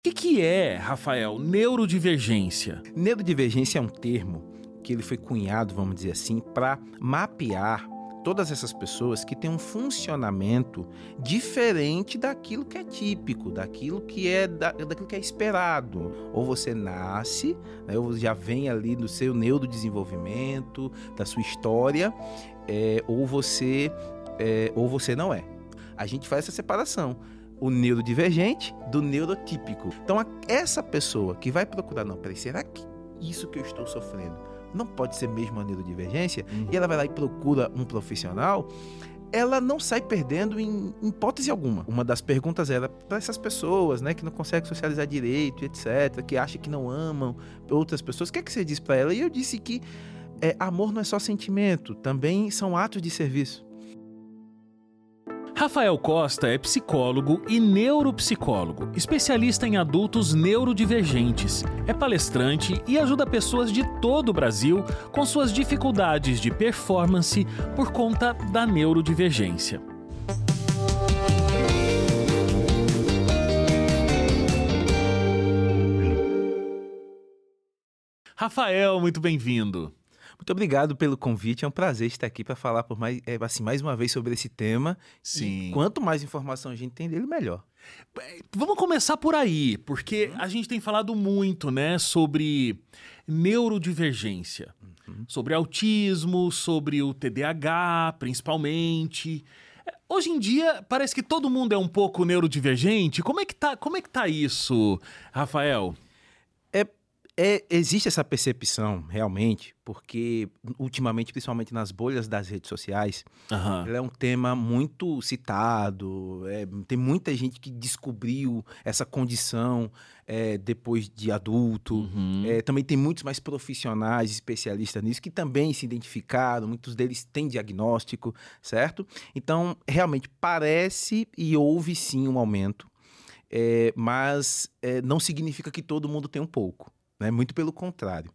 Que é, Rafael, neurodivergência? Neurodivergência é um termo que ele foi cunhado, vamos dizer assim, para mapear todas essas pessoas que têm um funcionamento diferente daquilo que é típico, daquilo que é esperado. Ou você nasce, né, ou já vem ali do seu neurodesenvolvimento, da sua história, ou você não é. A gente faz essa separação. O neurodivergente do neurotípico. Então, essa pessoa que vai procurar, não, peraí, será que isso que eu estou sofrendo não pode ser mesmo uma neurodivergência? E ela vai lá e procura um profissional, ela não sai perdendo em hipótese alguma. Uma das perguntas era para essas pessoas, né, que não conseguem socializar direito, etc., que acham que não amam outras pessoas, o que é que você diz para ela? E eu disse que amor não é só sentimento, também são atos de serviço. Rafael Costa é psicólogo e neuropsicólogo, especialista em adultos neurodivergentes. É palestrante e ajuda pessoas de todo o Brasil com suas dificuldades de performance por conta da neurodivergência. Rafael, muito bem-vindo. Muito obrigado pelo convite, é um prazer estar aqui para falar mais uma vez sobre esse tema. Sim. E quanto mais informação a gente tem dele, melhor. Vamos começar por aí, porque a gente tem falado muito, né, sobre neurodivergência, sobre autismo, sobre o TDAH, principalmente. Hoje em dia, parece que todo mundo é um pouco neurodivergente. Como é que tá isso, Rafael? Existe essa percepção, realmente, porque ultimamente, principalmente nas bolhas das redes sociais, ele é um tema muito citado, tem muita gente que descobriu essa condição depois de adulto, também tem muitos mais profissionais especialistas nisso que também se identificaram, muitos deles têm diagnóstico, certo? Então, realmente parece e houve sim um aumento, mas não significa que todo mundo tem um pouco. Muito pelo contrário.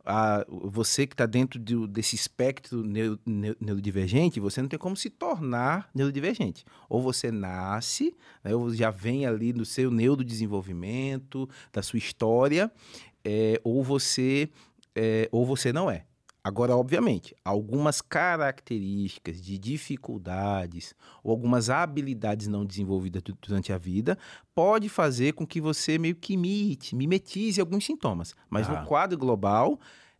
Você que está dentro desse espectro neurodivergente, você não tem como se tornar neurodivergente. Ou você nasce, né, ou já vem ali do seu neurodesenvolvimento, da sua história, ou você não é. Agora, obviamente, algumas características de dificuldades ou algumas habilidades não desenvolvidas durante a vida pode fazer com que você meio que mimetize alguns sintomas. Mas no quadro global,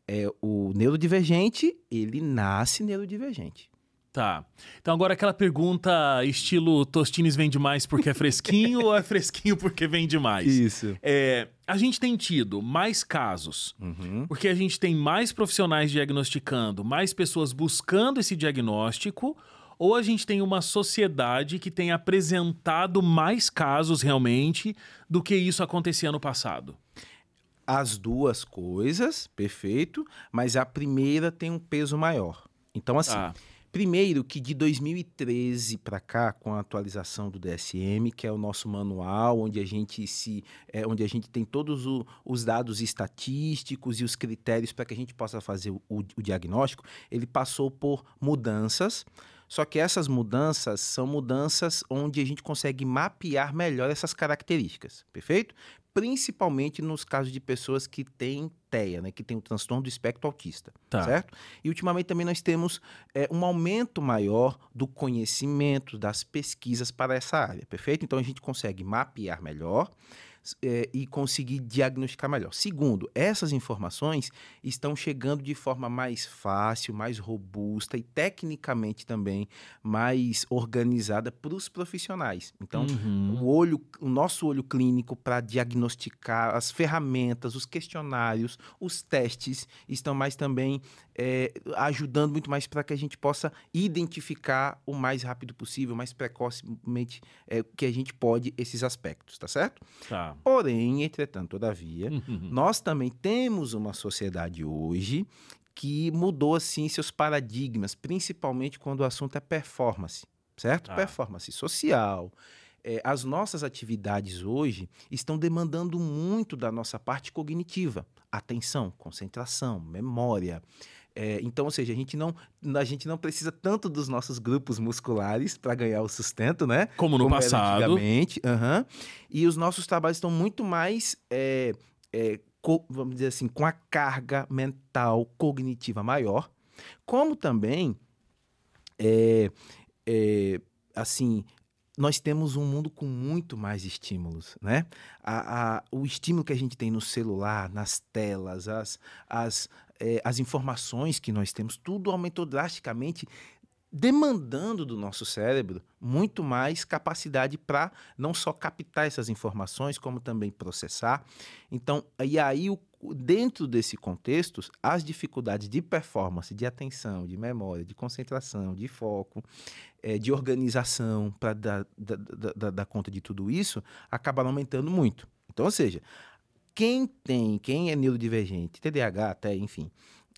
o neurodivergente, ele nasce neurodivergente. Tá. Então agora aquela pergunta estilo Tostines vende mais porque é fresquinho ou é fresquinho porque vende mais? Isso. A gente tem tido mais casos, porque a gente tem mais profissionais diagnosticando, mais pessoas buscando esse diagnóstico, ou a gente tem uma sociedade que tem apresentado mais casos realmente do que isso acontecia no passado? As duas coisas, perfeito, mas a primeira tem um peso maior. Então, assim... Primeiro que de 2013 para cá, com a atualização do DSM, que é o nosso manual, onde a gente tem todos os dados estatísticos e os critérios para que a gente possa fazer o diagnóstico, ele passou por mudanças, só que essas mudanças são mudanças onde a gente consegue mapear melhor essas características, perfeito? Principalmente nos casos de pessoas que têm TEA, né, que tem o transtorno do espectro autista, certo? E ultimamente também nós temos um aumento maior do conhecimento, das pesquisas para essa área, perfeito? Então a gente consegue mapear melhor e conseguir diagnosticar melhor. Segundo, essas informações estão chegando de forma mais fácil, mais robusta e tecnicamente também mais organizada para os profissionais. Então, o nosso olho clínico para diagnosticar, as ferramentas, os questionários, os testes estão mais também ajudando muito mais para que a gente possa identificar o mais rápido possível, mais precocemente que a gente pode esses aspectos, tá certo? Tá. Porém, entretanto, todavia, nós também temos uma sociedade hoje que mudou, assim, seus paradigmas, principalmente quando o assunto é performance, certo? Performance social. As nossas atividades hoje estão demandando muito da nossa parte cognitiva. Atenção, concentração, memória, Então, ou seja, a gente não precisa tanto dos nossos grupos musculares para ganhar o sustento, né? Como no passado. Era antigamente. E os nossos trabalhos estão muito mais, vamos dizer assim, com a carga mental cognitiva maior, como também, assim, nós temos um mundo com muito mais estímulos, né? O estímulo que a gente tem no celular, nas telas, as informações que nós temos, tudo aumentou drasticamente, demandando do nosso cérebro muito mais capacidade para não só captar essas informações, como também processar. Então, e aí, dentro desse contexto, as dificuldades de performance, de atenção, de memória, de concentração, de foco, de organização para dar conta de tudo isso, acabaram aumentando muito. Então, ou seja, quem é neurodivergente, TDAH até, enfim,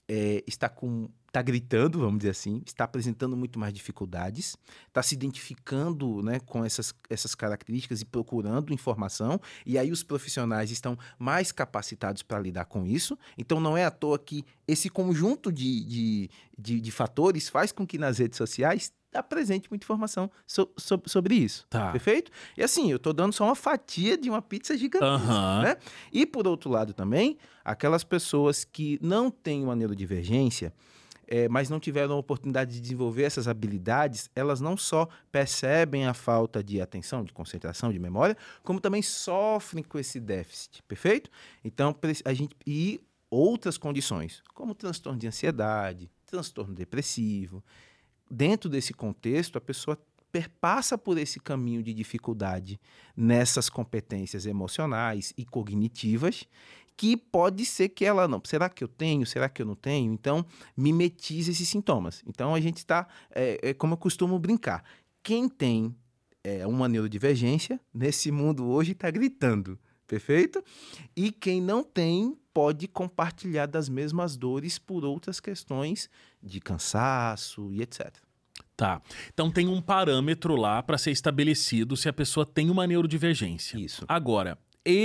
está gritando, vamos dizer assim, está apresentando muito mais dificuldades, está se identificando, né, com essas características e procurando informação, e aí os profissionais estão mais capacitados para lidar com isso. Então não é à toa que esse conjunto de fatores faz com que nas redes sociais apresente muita informação sobre isso. Tá. Perfeito? E assim, eu estou dando só uma fatia de uma pizza gigantesca, né? E por outro lado também, aquelas pessoas que não têm uma neurodivergência, mas não tiveram a oportunidade de desenvolver essas habilidades, elas não só percebem a falta de atenção, de concentração, de memória, como também sofrem com esse déficit, perfeito? Então, e outras condições, como transtorno de ansiedade, transtorno depressivo. Dentro desse contexto, a pessoa perpassa por esse caminho de dificuldade nessas competências emocionais e cognitivas, que pode ser que ela não. Será que eu tenho? Será que eu não tenho? Então, mimetiza esses sintomas. Então, a gente está, como eu costumo brincar, quem tem uma neurodivergência, nesse mundo hoje está gritando, perfeito? E quem não tem, pode compartilhar das mesmas dores por outras questões de cansaço e etc. Tá. Então tem um parâmetro lá para ser estabelecido se a pessoa tem uma neurodivergência. Isso. Agora,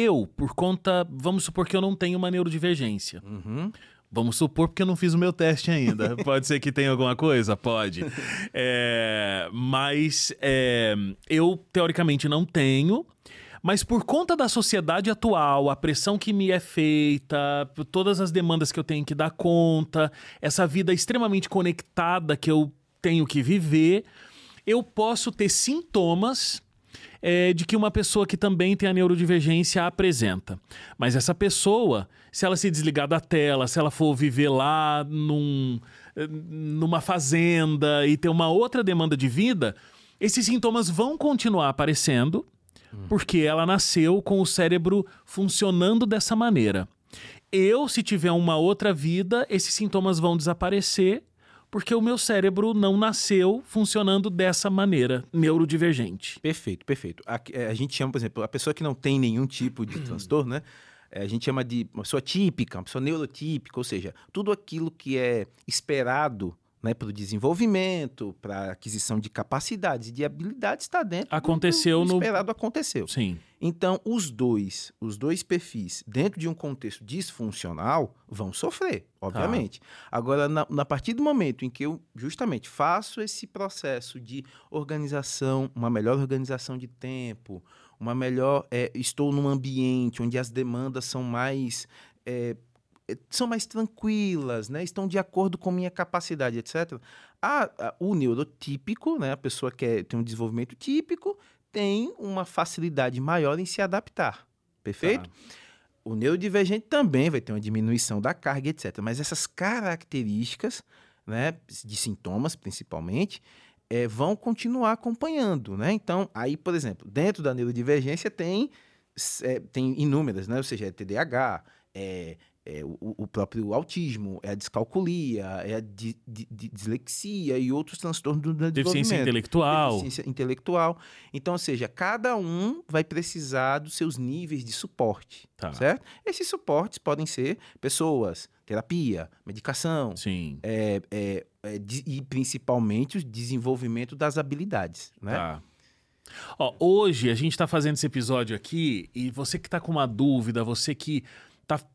vamos supor que eu não tenho uma neurodivergência. Uhum. Vamos supor porque eu não fiz o meu teste ainda. Pode ser que tenha alguma coisa? Pode. Mas eu, teoricamente, não tenho. Mas por conta da sociedade atual, a pressão que me é feita, todas as demandas que eu tenho que dar conta, essa vida extremamente conectada que eu tenho que viver, eu posso ter sintomas de que uma pessoa que também tem a neurodivergência apresenta. Mas essa pessoa, se ela se desligar da tela, se ela for viver lá numa fazenda e ter uma outra demanda de vida, esses sintomas vão continuar aparecendo, porque ela nasceu com o cérebro funcionando dessa maneira. Se tiver uma outra vida, esses sintomas vão desaparecer, porque o meu cérebro não nasceu funcionando dessa maneira, neurodivergente. Perfeito, perfeito. A gente chama, por exemplo, a pessoa que não tem nenhum tipo de transtorno, né? A gente chama de uma pessoa típica, uma pessoa neurotípica, ou seja, tudo aquilo que é esperado, né, para o desenvolvimento, para a aquisição de capacidades e de habilidades está dentro do esperado aconteceu. Sim. Então, os dois perfis, dentro de um contexto disfuncional, vão sofrer, obviamente. Agora, na partir do momento em que eu, justamente, faço esse processo de organização, uma melhor organização de tempo, estou num ambiente onde as demandas são mais tranquilas, né? Estão de acordo com minha capacidade, etc. O neurotípico, né? A pessoa que tem um desenvolvimento típico, tem uma facilidade maior em se adaptar, perfeito? O neurodivergente também vai ter uma diminuição da carga, etc. Mas essas características, né, de sintomas, principalmente, vão continuar acompanhando, né? Então, aí, por exemplo, dentro da neurodivergência tem inúmeras, né? Ou seja, TDAH, o próprio autismo, a descalculia, a dislexia e outros transtornos do desenvolvimento. Deficiência intelectual. Então, ou seja, cada um vai precisar dos seus níveis de suporte, certo? Esses suportes podem ser pessoas, terapia, medicação, sim. E principalmente o desenvolvimento das habilidades, né? Hoje a gente está fazendo esse episódio aqui e você que está com uma dúvida, você que está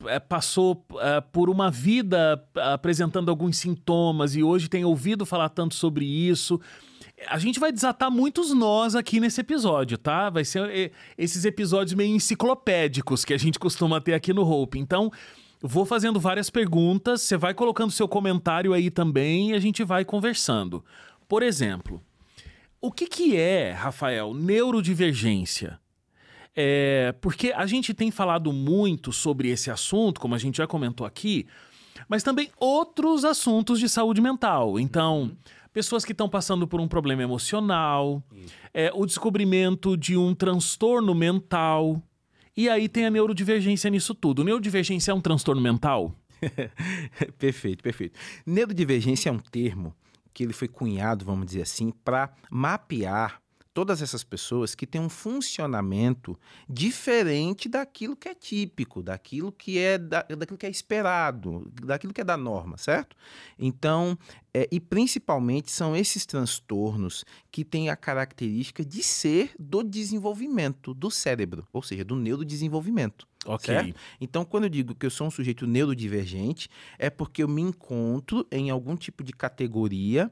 passou por uma vida apresentando alguns sintomas e hoje tem ouvido falar tanto sobre isso. A gente vai desatar muitos nós aqui nesse episódio, tá? Vai ser esses episódios meio enciclopédicos que a gente costuma ter aqui no Hope. Então, vou fazendo várias perguntas, você vai colocando seu comentário aí também e a gente vai conversando. Por exemplo, o que é, Rafael, neurodivergência? Porque a gente tem falado muito sobre esse assunto, como a gente já comentou aqui, mas também outros assuntos de saúde mental. Então, pessoas que estão passando por um problema emocional, o descobrimento de um transtorno mental, e aí tem a neurodivergência nisso tudo. Neurodivergência é um transtorno mental? Perfeito, perfeito. Neurodivergência é um termo que ele foi cunhado, vamos dizer assim, para mapear todas essas pessoas que têm um funcionamento diferente daquilo que é típico, daquilo que é esperado, daquilo que é da norma, certo? Então, e principalmente são esses transtornos que têm a característica de ser do desenvolvimento do cérebro, ou seja, do neurodesenvolvimento. Ok. Certo? Então, quando eu digo que eu sou um sujeito neurodivergente, é porque eu me encontro em algum tipo de categoria.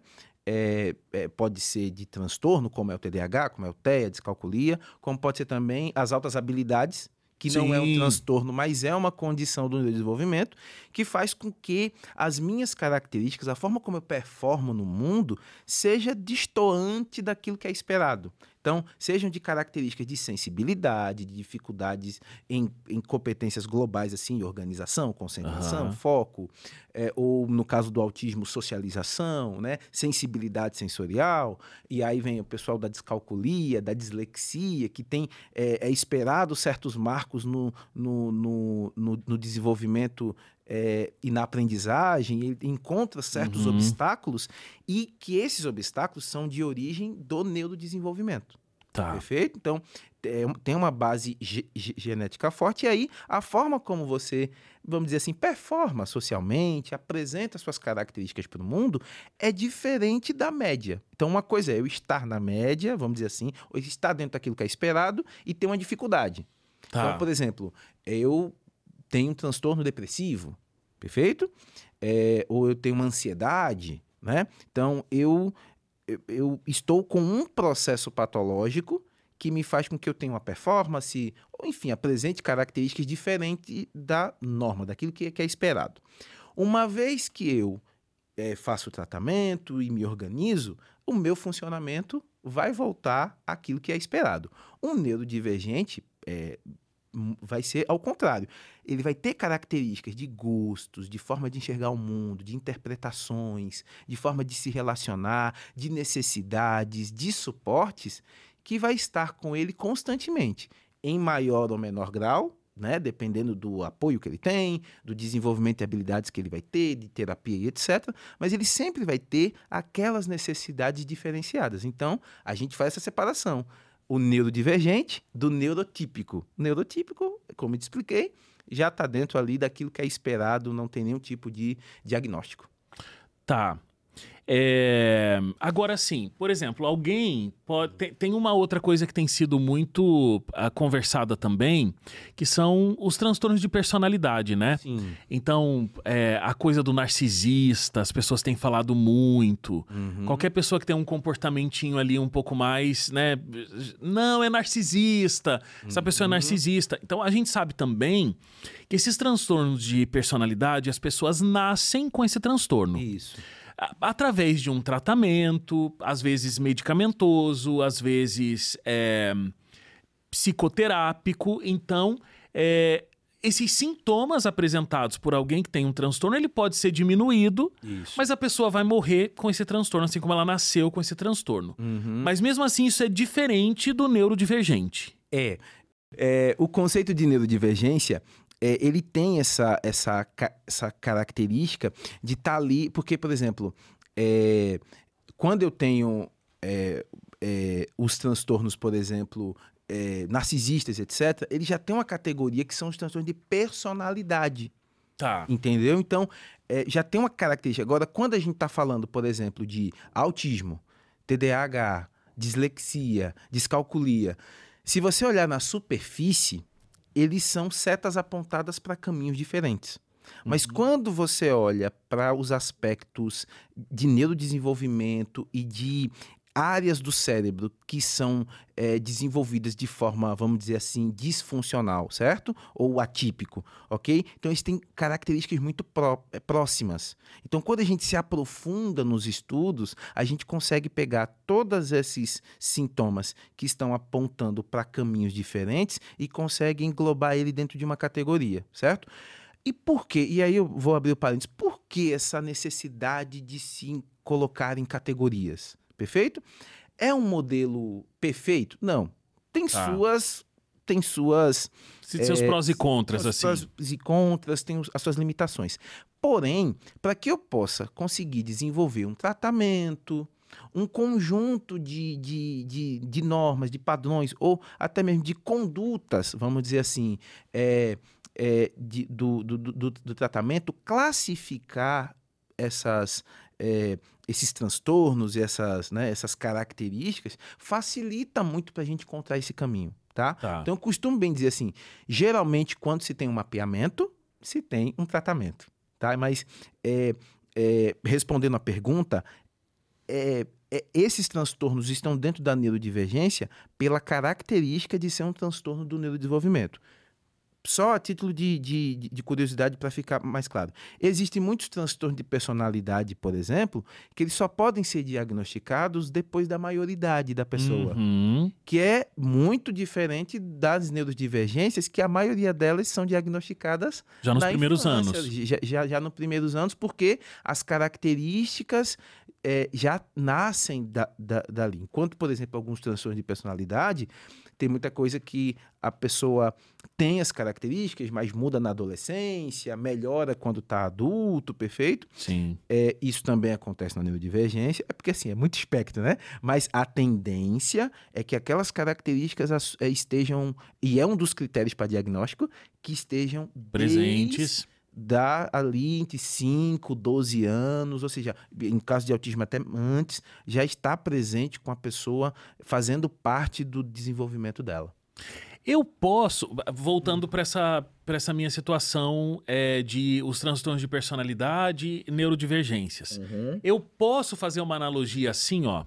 Pode ser de transtorno, como é o TDAH, como é o TEA, a descalculia, como pode ser também as altas habilidades, que não é um transtorno, mas é uma condição do desenvolvimento, que faz com que as minhas características, a forma como eu performo no mundo, seja destoante daquilo que é esperado. Então, sejam de características de sensibilidade, de dificuldades em competências globais, assim, organização, concentração, foco, ou no caso do autismo, socialização, né? Sensibilidade sensorial, e aí vem o pessoal da descalculia, da dislexia, que tem esperado certos marcos no desenvolvimento e na aprendizagem, ele encontra certos obstáculos e que esses obstáculos são de origem do neurodesenvolvimento. Tá. Perfeito? Então, tem uma base genética forte e aí a forma como você, vamos dizer assim, performa socialmente, apresenta suas características para o mundo é diferente da média. Então, uma coisa é eu estar na média, vamos dizer assim, ou estar dentro daquilo que é esperado e ter uma dificuldade. Tá. Então, por exemplo, eu tenho um transtorno depressivo, perfeito? Ou eu tenho uma ansiedade, né? Então, eu estou com um processo patológico que me faz com que eu tenha uma performance, ou enfim, apresente características diferentes da norma, daquilo que é esperado. Uma vez que eu faço o tratamento e me organizo, o meu funcionamento vai voltar àquilo que é esperado. Um neurodivergente vai ser ao contrário. Ele vai ter características de gostos, de forma de enxergar o mundo, de interpretações, de forma de se relacionar, de necessidades, de suportes, que vai estar com ele constantemente, em maior ou menor grau, né? Dependendo do apoio que ele tem, do desenvolvimento de habilidades que ele vai ter, de terapia e etc. Mas ele sempre vai ter aquelas necessidades diferenciadas. Então, a gente faz essa separação. O neurodivergente do neurotípico. O neurotípico, como eu te expliquei, já está dentro ali daquilo que é esperado, não tem nenhum tipo de diagnóstico. Tá. Agora sim, por exemplo, alguém pode... Tem uma outra coisa que tem sido muito conversada também, que são os transtornos de personalidade, né? Sim. Então, a coisa do narcisista, as pessoas têm falado muito. Qualquer pessoa que tem um comportamentinho ali um pouco mais, né? Não, é narcisista. Essa pessoa é narcisista. Então, a gente sabe também que esses transtornos de personalidade, as pessoas nascem com esse transtorno. Isso. Através de um tratamento, às vezes medicamentoso, às vezes psicoterápico. Então, esses sintomas apresentados por alguém que tem um transtorno, ele pode ser diminuído, mas a pessoa vai morrer com esse transtorno, assim como ela nasceu com esse transtorno. Mas mesmo assim, isso é diferente do neurodivergente. O conceito de neurodivergência... ele tem essa característica de estar ali... Porque, por exemplo, quando eu tenho os transtornos, por exemplo, narcisistas, etc., ele já tem uma categoria que são os transtornos de personalidade. Tá. Entendeu? Então, já tem uma característica. Agora, quando a gente está falando, por exemplo, de autismo, TDAH, dislexia, descalculia, se você olhar na superfície... eles são setas apontadas para caminhos diferentes. Mas quando você olha para os aspectos de neurodesenvolvimento e de áreas do cérebro que são desenvolvidas de forma, vamos dizer assim, disfuncional, certo? Ou atípico, ok? Então, eles têm características muito próximas. Então, quando a gente se aprofunda nos estudos, a gente consegue pegar todos esses sintomas que estão apontando para caminhos diferentes e consegue englobar ele dentro de uma categoria, certo? E por quê? E aí eu vou abrir o parênteses. Por que essa necessidade de se colocar em categorias? Perfeito? É um modelo perfeito? Não. Tem suas... seus prós e contras, assim. Prós e contras, tem as suas limitações. Porém, para que eu possa conseguir desenvolver um tratamento, um conjunto de normas, de padrões, ou até mesmo de condutas, vamos dizer assim, do tratamento, classificar esses transtornos e essas características, facilita muito para a gente encontrar esse caminho, tá? Então, eu costumo bem dizer assim, geralmente, quando se tem um mapeamento, se tem um tratamento, tá? Mas, respondendo à pergunta, esses transtornos estão dentro da neurodivergência pela característica de ser um transtorno do neurodesenvolvimento. Só a título de curiosidade para ficar mais claro. Existem muitos transtornos de personalidade, por exemplo, que eles só podem ser diagnosticados depois da maioridade da pessoa. Que é muito diferente das neurodivergências, que a maioria delas são diagnosticadas já nos primeiros infância, anos. Já nos primeiros anos, porque as características já nascem dali. Enquanto, por exemplo, alguns transtornos de personalidade, tem muita coisa que a pessoa tem as características, mas muda na adolescência, melhora quando está adulto, perfeito? Sim. Isso também acontece na neurodivergência, porque assim, é muito espectro, né? Mas a tendência é que aquelas características estejam, e é um dos critérios para diagnóstico, que estejam presentes. Ali entre 5, 12 anos, ou seja, em caso de autismo até antes, já está presente com a pessoa fazendo parte do desenvolvimento dela. Eu posso, voltando para essa minha situação de os transtornos de personalidade e neurodivergências, eu posso fazer uma analogia assim, ó,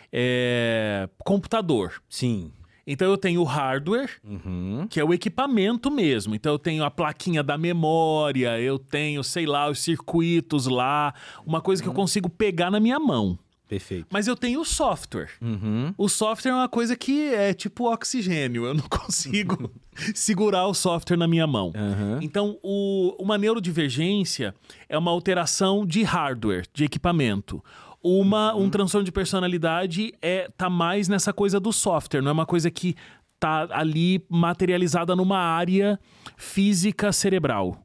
computador. Sim. Então eu tenho o hardware, que é o equipamento mesmo. Então eu tenho a plaquinha da memória, eu tenho, sei lá, os circuitos lá, uma coisa que eu consigo pegar na minha mão. Perfeito. Mas eu tenho o software. O software é uma coisa que é tipo oxigênio, eu não consigo segurar o software na minha mão. Então uma neurodivergência é uma alteração de hardware, de equipamento. Um transtorno de personalidade tá mais nessa coisa do software, não é uma coisa que tá ali materializada numa área física cerebral.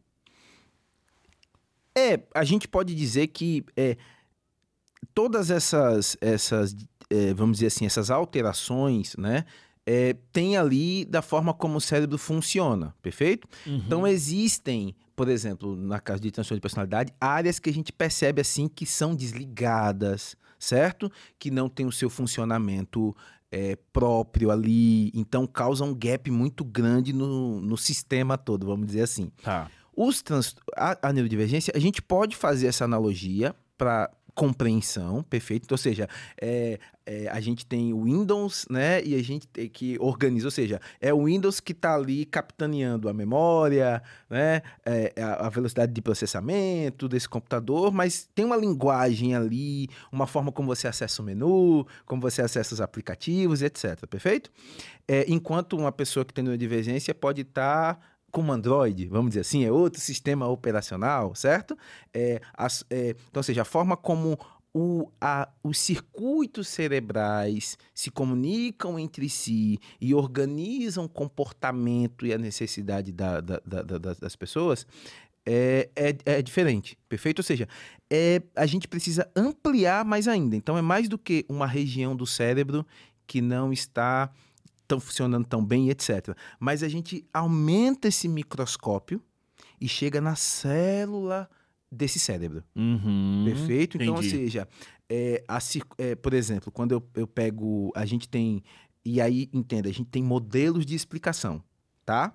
A gente pode dizer que todas essas vamos dizer assim, essas alterações, né, tem ali da forma como o cérebro funciona, perfeito? Então existem, por exemplo, na caso de transtorno de personalidade, áreas que a gente percebe assim que são desligadas, certo? Que não tem o seu funcionamento próprio ali, então causa um gap muito grande no sistema todo, vamos dizer assim. Tá. A neurodivergência, a gente pode fazer essa analogia para compreensão, perfeito? Então, ou seja, a gente tem o Windows, né? E a gente tem que organiza, ou seja, é o Windows que está ali capitaneando a memória, né? A velocidade de processamento desse computador, mas tem uma linguagem ali, uma forma como você acessa o menu, como você acessa os aplicativos, etc. Perfeito? Enquanto uma pessoa que tem neurodivergência pode estar como Android, vamos dizer assim, é outro sistema operacional, certo? Então, ou seja, a forma como os circuitos cerebrais se comunicam entre si e organizam o comportamento e a necessidade das pessoas é diferente, perfeito? Ou seja, a gente precisa ampliar mais ainda. Então, é mais do que uma região do cérebro que não está funcionando tão bem, etc. Mas a gente aumenta esse microscópio e chega na célula desse cérebro. Perfeito? Então, entendi. ou seja, por exemplo, quando eu pego... A gente tem... E aí, entenda, a gente tem modelos de explicação, tá?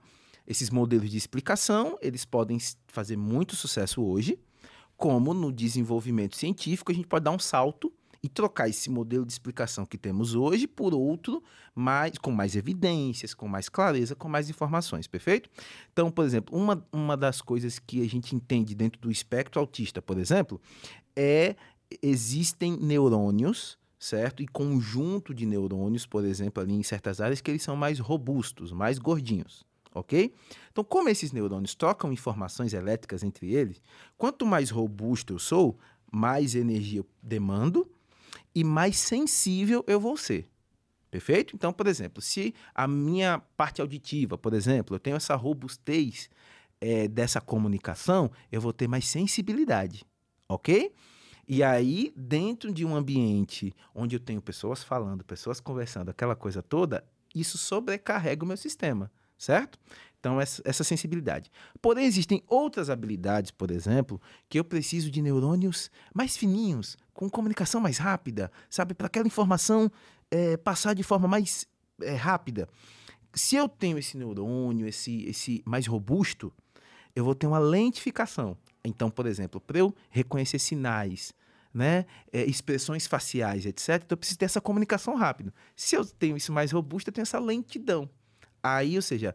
Esses modelos de explicação, eles podem fazer muito sucesso hoje, como no desenvolvimento científico a gente pode dar um salto e trocar esse modelo de explicação que temos hoje por outro com mais evidências, com mais clareza, com mais informações, perfeito? Então, por exemplo, uma das coisas que a gente entende dentro do espectro autista, por exemplo, existem neurônios, certo? E conjunto de neurônios, por exemplo, ali em certas áreas, que eles são mais robustos, mais gordinhos, ok? Então, como esses neurônios trocam informações elétricas entre eles, quanto mais robusto eu sou, mais energia eu demando e mais sensível eu vou ser. Perfeito? Então, por exemplo, se a minha parte auditiva, por exemplo, eu tenho essa robustez dessa comunicação, eu vou ter mais sensibilidade, ok? E aí, dentro de um ambiente onde eu tenho pessoas falando, pessoas conversando, aquela coisa toda, isso sobrecarrega o meu sistema, certo? Então, essa sensibilidade. Porém, existem outras habilidades, por exemplo, que eu preciso de neurônios mais fininhos, com comunicação mais rápida, sabe? Para aquela informação passar de forma mais rápida. Se eu tenho esse neurônio, esse mais robusto, eu vou ter uma lentificação. Então, por exemplo, para eu reconhecer sinais, né, expressões faciais, etc., eu preciso ter essa comunicação rápida. Se eu tenho isso mais robusto, eu tenho essa lentidão. Aí, ou seja,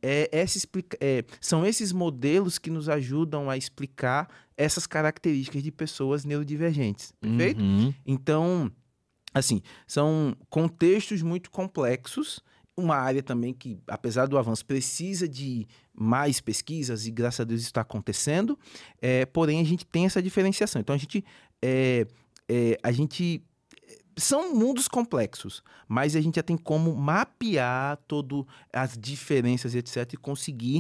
são esses modelos que nos ajudam a explicar essas características de pessoas neurodivergentes, perfeito? Uhum. Então, assim, são contextos muito complexos, uma área também que, apesar do avanço, precisa de mais pesquisas e, graças a Deus, isso está acontecendo, porém, a gente tem essa diferenciação. Então, a gente são mundos complexos, mas a gente já tem como mapear todas as diferenças, etc., e conseguir,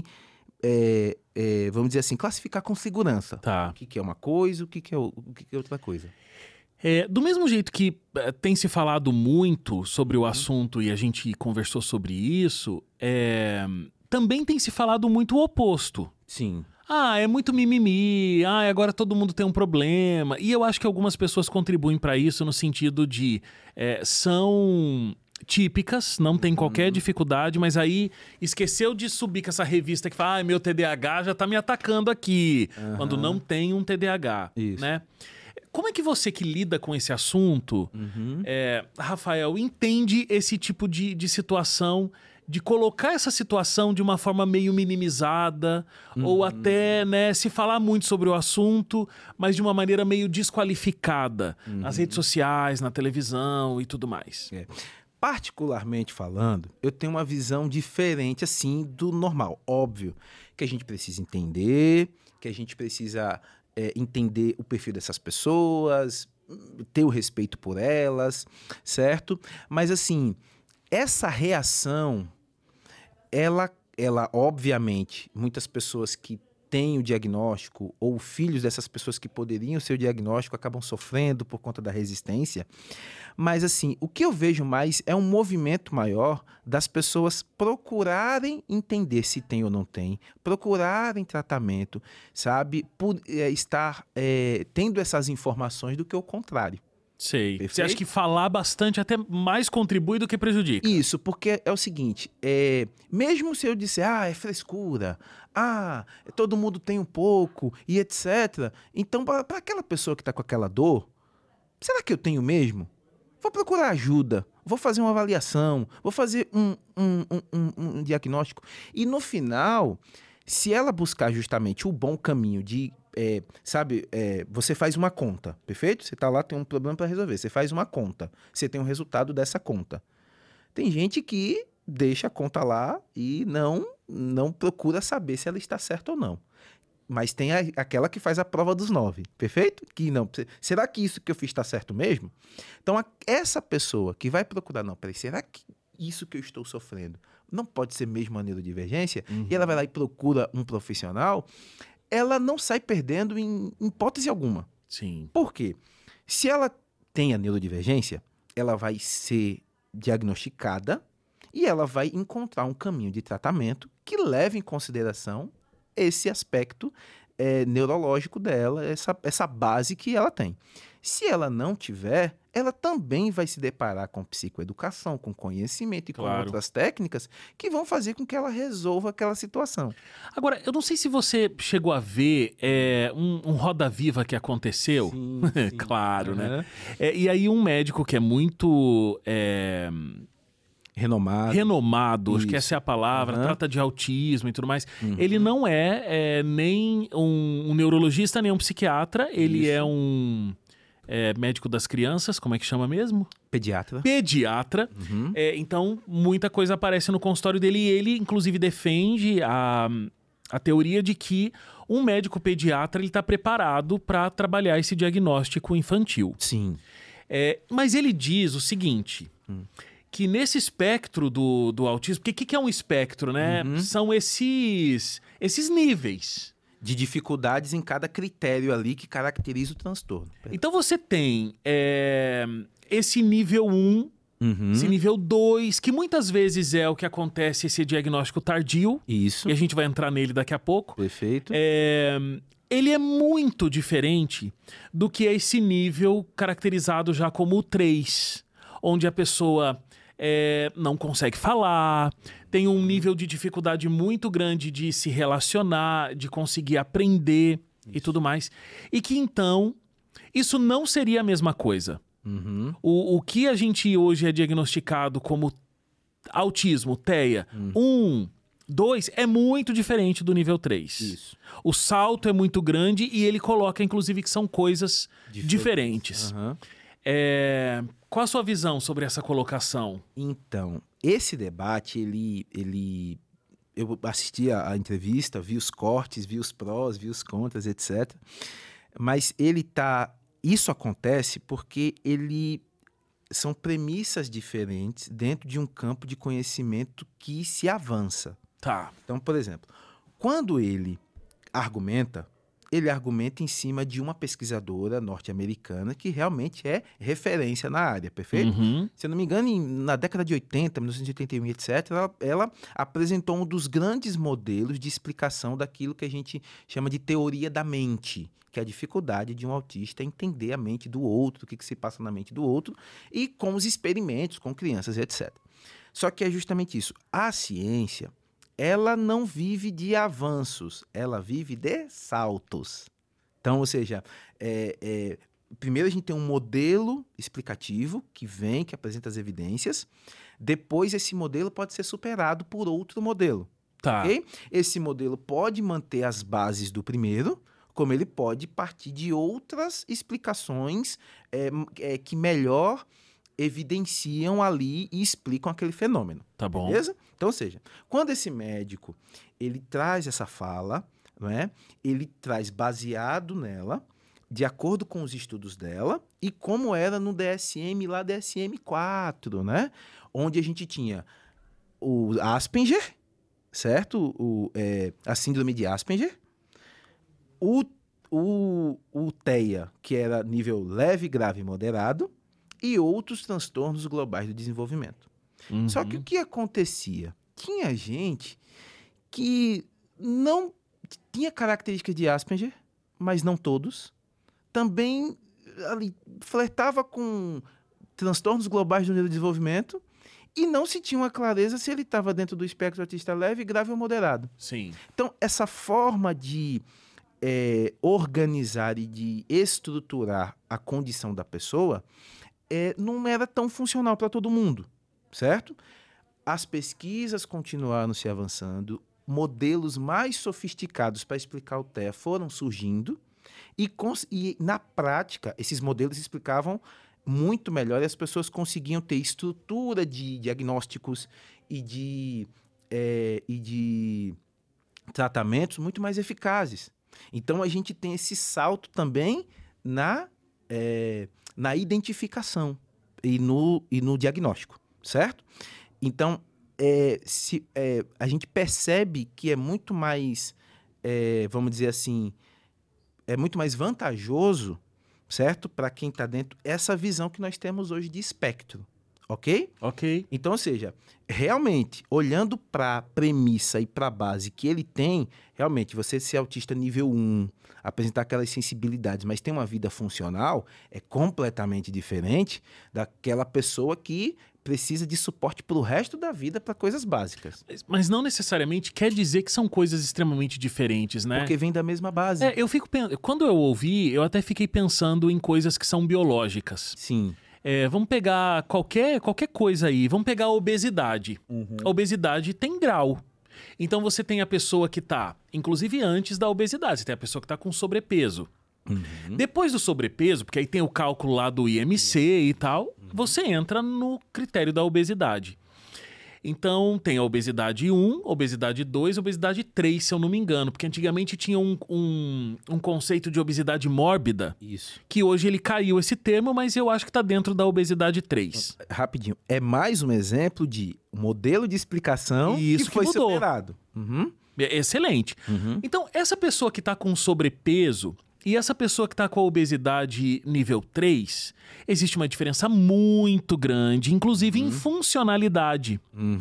vamos dizer assim, classificar com segurança. Tá. O que é uma coisa, o que é outra coisa. Do mesmo jeito que tem se falado muito sobre o assunto e a gente conversou sobre isso, também tem se falado muito o oposto. Sim. É muito mimimi, agora todo mundo tem um problema. E eu acho que algumas pessoas contribuem para isso no sentido de são típicas, não tem qualquer dificuldade, mas aí esqueceu de subir com essa revista que fala, meu TDAH já tá me atacando aqui, quando não tem um TDAH, Isso. né? Como é que você que lida com esse assunto, Rafael, entende esse tipo de situação, de colocar essa situação de uma forma meio minimizada, ou até, né, se falar muito sobre o assunto, mas de uma maneira meio desqualificada, nas redes sociais, na televisão e tudo mais? Particularmente falando, eu tenho uma visão diferente, assim, do normal. Óbvio que a gente precisa entender, que a gente precisa entender o perfil dessas pessoas, ter o respeito por elas, certo? Mas, assim, essa reação, ela obviamente, muitas pessoas que têm o diagnóstico ou filhos dessas pessoas que poderiam ser o diagnóstico acabam sofrendo por conta da resistência. Mas, assim, o que eu vejo mais é um movimento maior das pessoas procurarem entender se tem ou não tem, procurarem tratamento, sabe? Por estar tendo essas informações do que o contrário. Sei. Perfeito? Você acha que falar bastante até mais contribui do que prejudica? Isso, porque é o seguinte, mesmo se eu disser, é frescura, todo mundo tem um pouco e etc. Então, para aquela pessoa que está com aquela dor, será que eu tenho mesmo? Vou procurar ajuda, vou fazer uma avaliação, vou fazer um diagnóstico. E no final, se ela buscar justamente o bom caminho de, você faz uma conta, perfeito? Você está lá, tem um problema para resolver, você faz uma conta, você tem um resultado dessa conta. Tem gente que deixa a conta lá e não procura saber se ela está certa ou não. Mas tem aquela que faz a prova dos 9, perfeito? Que não, será que isso que eu fiz está certo mesmo? Então, essa pessoa que vai procurar, será que isso que eu estou sofrendo não pode ser mesmo uma neurodivergência? E ela vai lá e procura um profissional, ela não sai perdendo em hipótese alguma. Sim. Por quê? Se ela tem a neurodivergência, ela vai ser diagnosticada e ela vai encontrar um caminho de tratamento que leve em consideração esse aspecto neurológico dela, essa base que ela tem. Se ela não tiver, ela também vai se deparar com psicoeducação, com conhecimento e com outras técnicas que vão fazer com que ela resolva aquela situação. Agora, eu não sei se você chegou a ver um Roda Viva que aconteceu. Sim, sim. Claro, né? E aí um médico que é muito... renomado, acho que essa é a palavra, trata de autismo e tudo mais. Ele não é nem um neurologista, nem um psiquiatra, ele é um médico das crianças, como é que chama mesmo? Pediatra. Então, muita coisa aparece no consultório dele e ele, inclusive, defende a teoria de que um médico pediatra ele está preparado para trabalhar esse diagnóstico infantil. Sim. Mas ele diz o seguinte... que nesse espectro do autismo... Porque o que é um espectro, né? São esses níveis de dificuldades em cada critério ali que caracteriza o transtorno. Então você tem esse nível 1, esse nível 2, que muitas vezes é o que acontece, esse diagnóstico tardio. Isso. E a gente vai entrar nele daqui a pouco. Perfeito. Ele é muito diferente do que esse nível caracterizado já como o 3, onde a pessoa... não consegue falar, tem um nível de dificuldade muito grande de se relacionar, de conseguir aprender e tudo mais. E que então, isso não seria a mesma coisa. O que a gente hoje é diagnosticado como autismo, TEA, 1, 2, é muito diferente do nível 3. Isso. O salto é muito grande e ele coloca, inclusive, que são coisas diferentes. Qual a sua visão sobre essa colocação? Então, esse debate, eu assisti a entrevista, vi os cortes, vi os prós, vi os contras, etc. Mas isso acontece porque são premissas diferentes dentro de um campo de conhecimento que se avança. Tá. Então, por exemplo, quando ele argumenta em cima de uma pesquisadora norte-americana que realmente é referência na área, perfeito? Se eu não me engano, na década de 80, 1981, etc., ela apresentou um dos grandes modelos de explicação daquilo que a gente chama de teoria da mente, que é a dificuldade de um autista entender a mente do outro, o que se passa na mente do outro, e com os experimentos com crianças, etc. Só que é justamente isso. A ciência... ela não vive de avanços, ela vive de saltos. Então, ou seja, primeiro a gente tem um modelo explicativo que apresenta as evidências, depois esse modelo pode ser superado por outro modelo. Tá. Okay? Esse modelo pode manter as bases do primeiro, como ele pode partir de outras explicações que melhor evidenciam ali e explicam aquele fenômeno. Tá bom. Beleza? Então, ou seja, quando esse médico ele traz essa fala, não é? Ele traz baseado nela, de acordo com os estudos dela, e como era no DSM, lá DSM-4, né? Onde a gente tinha o Asperger, certo? A síndrome de Asperger, o TEA, que era nível leve, grave e moderado, e outros transtornos globais do desenvolvimento. Só que o que acontecia? Tinha gente que não tinha características de Asperger, mas não todos. Também ali, flertava com transtornos globais do desenvolvimento e não se tinha uma clareza se ele estava dentro do espectro autista leve, grave ou moderado. Sim. Então, essa forma de organizar e de estruturar a condição da pessoa não era tão funcional para todo mundo, certo? As pesquisas continuaram se avançando, modelos mais sofisticados para explicar o TEA foram surgindo e na prática, esses modelos explicavam muito melhor e as pessoas conseguiam ter estrutura de diagnósticos e de tratamentos muito mais eficazes. Então, a gente tem esse salto também na identificação e no diagnóstico, certo? Então, a gente percebe que é muito mais, vamos dizer assim, é muito mais vantajoso, certo? Para quem está dentro, essa visão que nós temos hoje de espectro, Ok? Ok. Então, ou seja, realmente, olhando para a premissa e para a base que ele tem, realmente, você ser autista nível 1, apresentar aquelas sensibilidades, mas ter uma vida funcional, é completamente diferente daquela pessoa que precisa de suporte para o resto da vida para coisas básicas. Mas não necessariamente quer dizer que são coisas extremamente diferentes, né? Porque vem da mesma base. Eu fico quando eu ouvi, eu até fiquei pensando em coisas que são biológicas. Sim. Vamos pegar qualquer coisa aí. Vamos pegar a obesidade. A obesidade tem grau. Então você tem a pessoa que tá, inclusive antes da obesidade, você tem a pessoa que tá com sobrepeso. Depois do sobrepeso, porque aí tem o cálculo lá do IMC e tal, você entra no critério da obesidade. Então tem a obesidade 1, obesidade 2, obesidade 3, se eu não me engano. Porque antigamente tinha um conceito de obesidade mórbida. Isso. Que hoje ele caiu esse termo, mas eu acho que está dentro da obesidade 3. Rapidinho. É mais um exemplo de modelo de explicação Isso que foi mudou. superado. Excelente. Então, essa pessoa que está com sobrepeso e essa pessoa que está com a obesidade nível 3, existe uma diferença muito grande, inclusive em funcionalidade.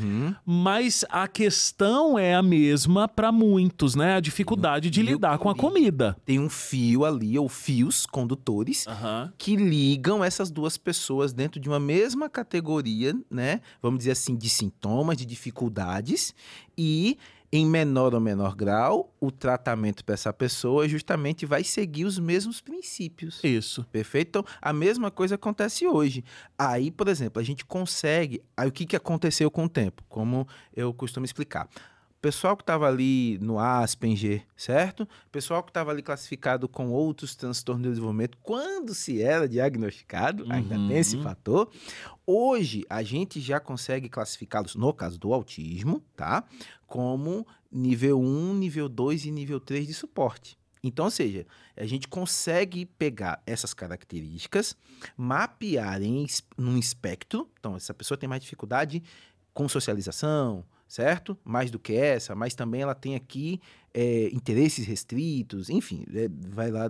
Mas a questão é a mesma para muitos, né? A dificuldade de lidar com a comida. Tem um fio ali, ou fios condutores, que ligam essas duas pessoas dentro de uma mesma categoria, né? Vamos dizer assim, de sintomas, de dificuldades, e em menor ou menor grau, o tratamento para essa pessoa justamente vai seguir os mesmos princípios. Isso. Perfeito? Então, a mesma coisa acontece hoje. Aí, por exemplo, a gente consegue... Aí, o que aconteceu com o tempo? Como eu costumo explicar. O pessoal que estava ali no Asperger, certo? O pessoal que estava ali classificado com outros transtornos de desenvolvimento, quando se era diagnosticado, ainda tem esse fator. Hoje, a gente já consegue classificá-los, no caso do autismo, tá? Como nível 1, nível 2 e nível 3 de suporte. Então, ou seja, a gente consegue pegar essas características, mapear num espectro. Então, essa pessoa tem mais dificuldade com socialização, certo? Mais do que essa, mas também ela tem aqui interesses restritos, enfim, vai lá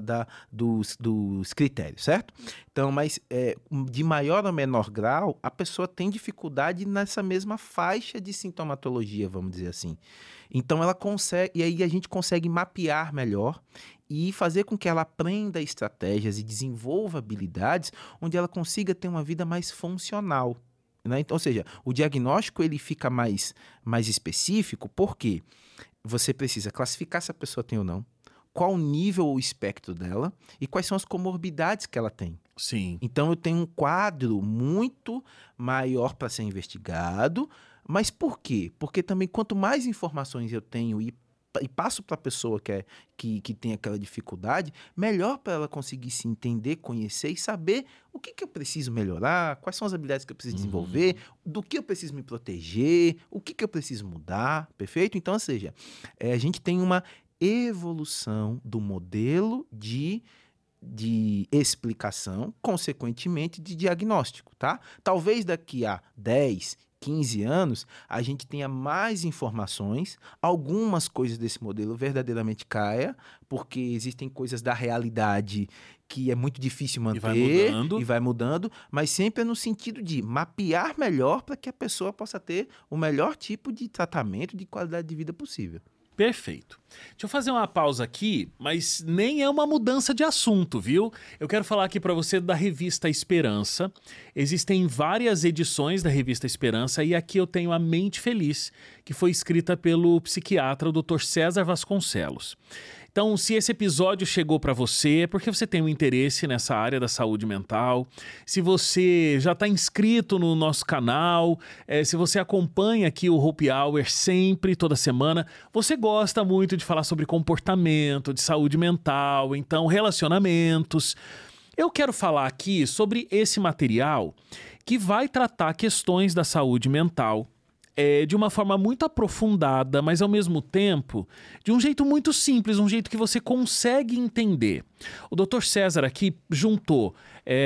dos critérios, certo? Então, mas de maior ou menor grau, a pessoa tem dificuldade nessa mesma faixa de sintomatologia, vamos dizer assim. Então, ela consegue, e aí a gente consegue mapear melhor e fazer com que ela aprenda estratégias e desenvolva habilidades onde ela consiga ter uma vida mais funcional. Né? Então, ou seja, o diagnóstico ele fica mais específico porque você precisa classificar se a pessoa tem ou não, qual o nível ou espectro dela e quais são as comorbidades que ela tem. Sim. Então, eu tenho um quadro muito maior para ser investigado, mas por quê? Porque também quanto mais informações eu tenho e passo para a pessoa que tem aquela dificuldade, melhor para ela conseguir se entender, conhecer e saber o que eu preciso melhorar, quais são as habilidades que eu preciso desenvolver, do que eu preciso me proteger, o que eu preciso mudar, perfeito? Então, ou seja, a gente tem uma evolução do modelo de explicação, consequentemente de diagnóstico, tá? Talvez daqui a 10, 15 anos, a gente tenha mais informações, algumas coisas desse modelo verdadeiramente caia, porque existem coisas da realidade que é muito difícil manter e vai mudando, mas sempre é no sentido de mapear melhor para que a pessoa possa ter o melhor tipo de tratamento de qualidade de vida possível. Perfeito. Deixa eu fazer uma pausa aqui, mas nem é uma mudança de assunto, viu? Eu quero falar aqui para você da revista Esperança. Existem várias edições da revista Esperança e aqui eu tenho a Mente Feliz, que foi escrita pelo psiquiatra Dr. César Vasconcelos. Então, se esse episódio chegou para você, é porque você tem um interesse nessa área da saúde mental. Se você já está inscrito no nosso canal, se você acompanha aqui o Happy Hour sempre, toda semana, você gosta muito de falar sobre comportamento, de saúde mental, então relacionamentos. Eu quero falar aqui sobre esse material que vai tratar questões da saúde mental de uma forma muito aprofundada, mas ao mesmo tempo de um jeito muito simples, um jeito que você consegue entender. O Dr. César aqui juntou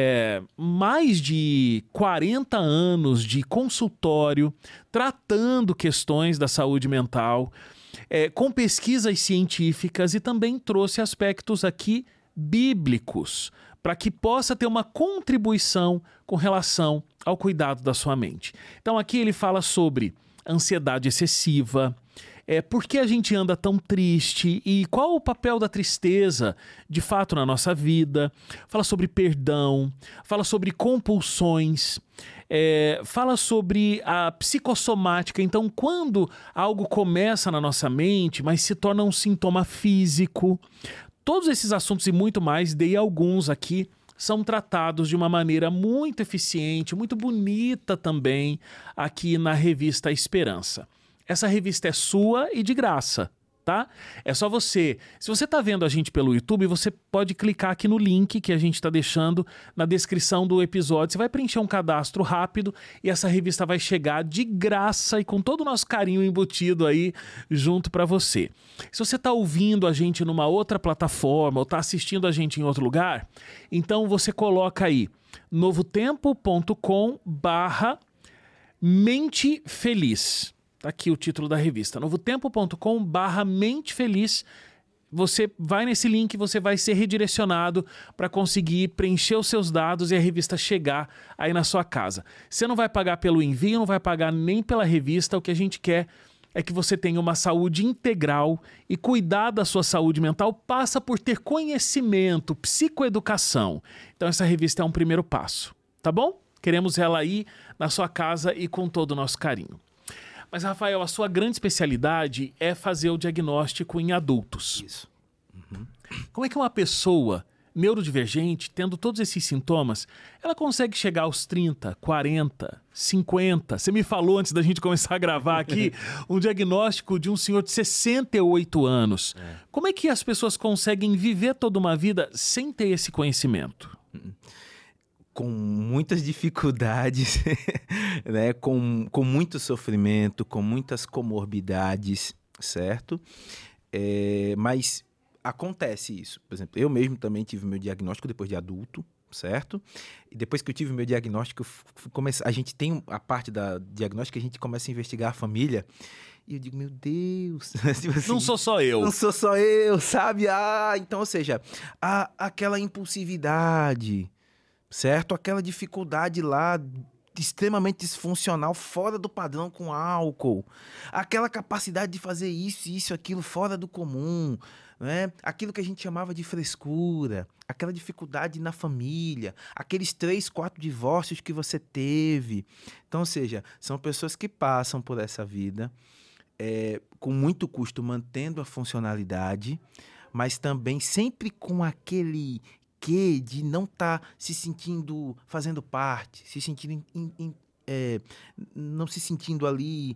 mais de 40 anos de consultório tratando questões da saúde mental, com pesquisas científicas e também trouxe aspectos aqui bíblicos para que possa ter uma contribuição com relação ao cuidado da sua mente. Então aqui ele fala sobre ansiedade excessiva, por que a gente anda tão triste e qual o papel da tristeza de fato na nossa vida. Fala sobre perdão, fala sobre compulsões, fala sobre a psicossomática. Então, quando algo começa na nossa mente, mas se torna um sintoma físico. Todos esses assuntos e muito mais, dei alguns aqui, são tratados de uma maneira muito eficiente, muito bonita também, aqui na revista Esperança. Essa revista é sua e de graça, tá? É só você... Se você está vendo a gente pelo YouTube, você pode clicar aqui no link que a gente está deixando na descrição do episódio. Você vai preencher um cadastro rápido e essa revista vai chegar de graça e com todo o nosso carinho embutido aí junto para você. Se você está ouvindo a gente numa outra plataforma ou está assistindo a gente em outro lugar, então você coloca aí novotempo.com/mente feliz. Tá aqui o título da revista, novotempo.com/mente feliz. Você vai nesse link, você vai ser redirecionado para conseguir preencher os seus dados e a revista chegar aí na sua casa. Você não vai pagar pelo envio, não vai pagar nem pela revista. O que a gente quer é que você tenha uma saúde integral, e cuidar da sua saúde mental passa por ter conhecimento, psicoeducação. Então essa revista é um primeiro passo, tá bom? Queremos ela aí na sua casa e com todo o nosso carinho. Mas, Rafael, a sua grande especialidade é fazer o diagnóstico em adultos. Isso. Uhum. Como é que uma pessoa neurodivergente, tendo todos esses sintomas, ela consegue chegar aos 30, 40, 50? Você me falou antes da gente começar a gravar aqui um diagnóstico de um senhor de 68 anos. Como é que as pessoas conseguem viver toda uma vida sem ter esse conhecimento? Com muitas dificuldades, né? com muito sofrimento, com muitas comorbidades, certo? Mas acontece isso. Por exemplo, eu mesmo também tive meu diagnóstico depois de adulto, certo? E depois que eu tive meu diagnóstico, a gente tem a parte da diagnóstica, a gente começa a investigar a família. E eu digo, meu Deus... tipo assim, não sou só eu. Não sou só eu, sabe? Então, ou seja, aquela impulsividade... certo? Aquela dificuldade lá, extremamente disfuncional, fora do padrão com álcool. Aquela capacidade de fazer isso, aquilo, fora do comum, né? Aquilo que a gente chamava de frescura, aquela dificuldade na família, aqueles 3, 4 divórcios que você teve. Então, ou seja, são pessoas que passam por essa vida com muito custo, mantendo a funcionalidade, mas também sempre com aquele... de não estar se sentindo, fazendo parte, se sentindo não se sentindo ali,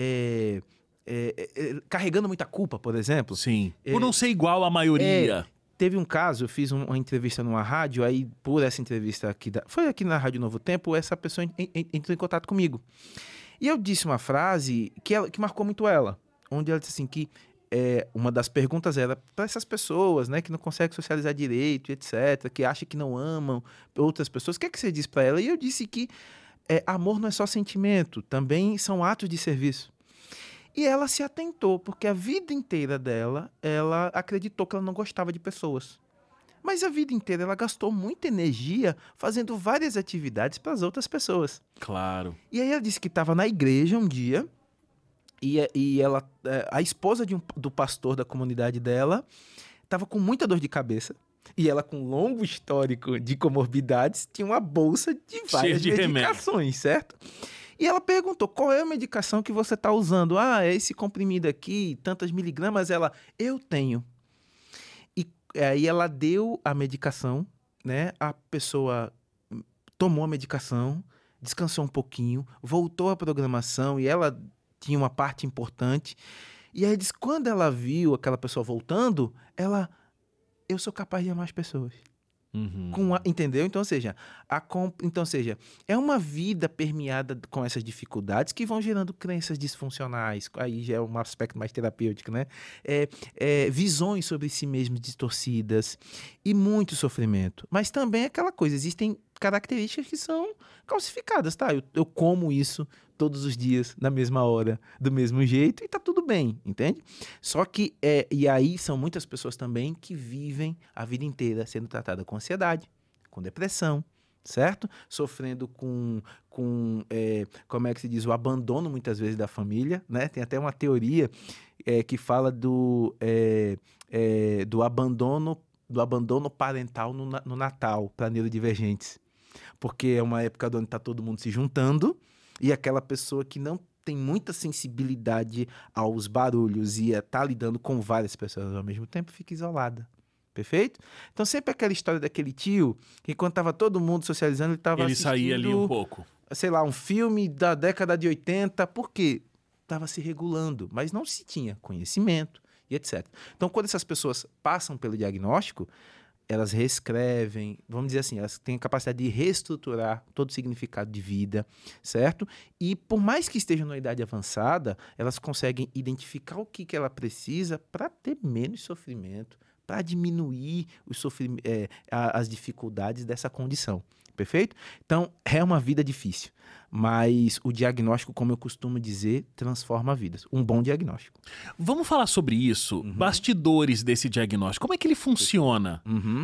carregando muita culpa, por exemplo. Sim, por não ser igual à maioria. Teve um caso, eu fiz uma entrevista numa rádio, aí por essa entrevista aqui, foi aqui na Rádio Novo Tempo, essa pessoa entrou em contato comigo. E eu disse uma frase que marcou muito ela, onde ela disse assim que uma das perguntas era para essas pessoas, né, que não conseguem socializar direito, etc., que acham que não amam outras pessoas, o que é que você diz para ela? E eu disse que amor não é só sentimento, também são atos de serviço. E ela se atentou, porque a vida inteira dela, ela acreditou que ela não gostava de pessoas. Mas a vida inteira ela gastou muita energia fazendo várias atividades para as outras pessoas. Claro. E aí ela disse que estava na igreja um dia, e ela, a esposa do pastor da comunidade dela estava com muita dor de cabeça. E ela, com um longo histórico de comorbidades, tinha uma bolsa de várias medicações, certo? E ela perguntou, qual é a medicação que você está usando? É esse comprimido aqui, tantas miligramas. Ela, eu tenho. E aí ela deu a medicação, né? A pessoa tomou a medicação, descansou um pouquinho, voltou à programação e ela... tinha uma parte importante. E aí diz, quando ela viu aquela pessoa voltando, eu sou capaz de amar as pessoas. Uhum. Entendeu? Então, ou seja, é uma vida permeada com essas dificuldades que vão gerando crenças disfuncionais. Aí já é um aspecto mais terapêutico, né? Visões sobre si mesmo distorcidas e muito sofrimento. Mas também é aquela coisa, existem características que são calcificadas, tá? Eu como isso todos os dias, na mesma hora, do mesmo jeito, e tá tudo bem, entende? Só que, e aí são muitas pessoas também que vivem a vida inteira sendo tratadas com ansiedade, com depressão, certo? Sofrendo com como é que se diz, o abandono muitas vezes da família, né? Tem até uma teoria que fala do abandono parental no Natal para neurodivergentes, porque é uma época onde está todo mundo se juntando e aquela pessoa que não tem muita sensibilidade aos barulhos e está lidando com várias pessoas ao mesmo tempo fica isolada. Perfeito? Então sempre aquela história daquele tio que quando estava todo mundo socializando, ele estava assistindo... Ele saía ali um pouco. Sei lá, um filme da década de 80, por quê? Estava se regulando, mas não se tinha conhecimento e etc. Então quando essas pessoas passam pelo diagnóstico, elas reescrevem, vamos dizer assim, elas têm a capacidade de reestruturar todo o significado de vida, certo? E por mais que estejam numa idade avançada, elas conseguem identificar o que ela precisa para ter menos sofrimento, para diminuir as dificuldades dessa condição, perfeito? Então, é uma vida difícil, mas o diagnóstico, como eu costumo dizer, transforma vidas. Um bom diagnóstico. Vamos falar sobre isso, bastidores desse diagnóstico. Como é que ele funciona?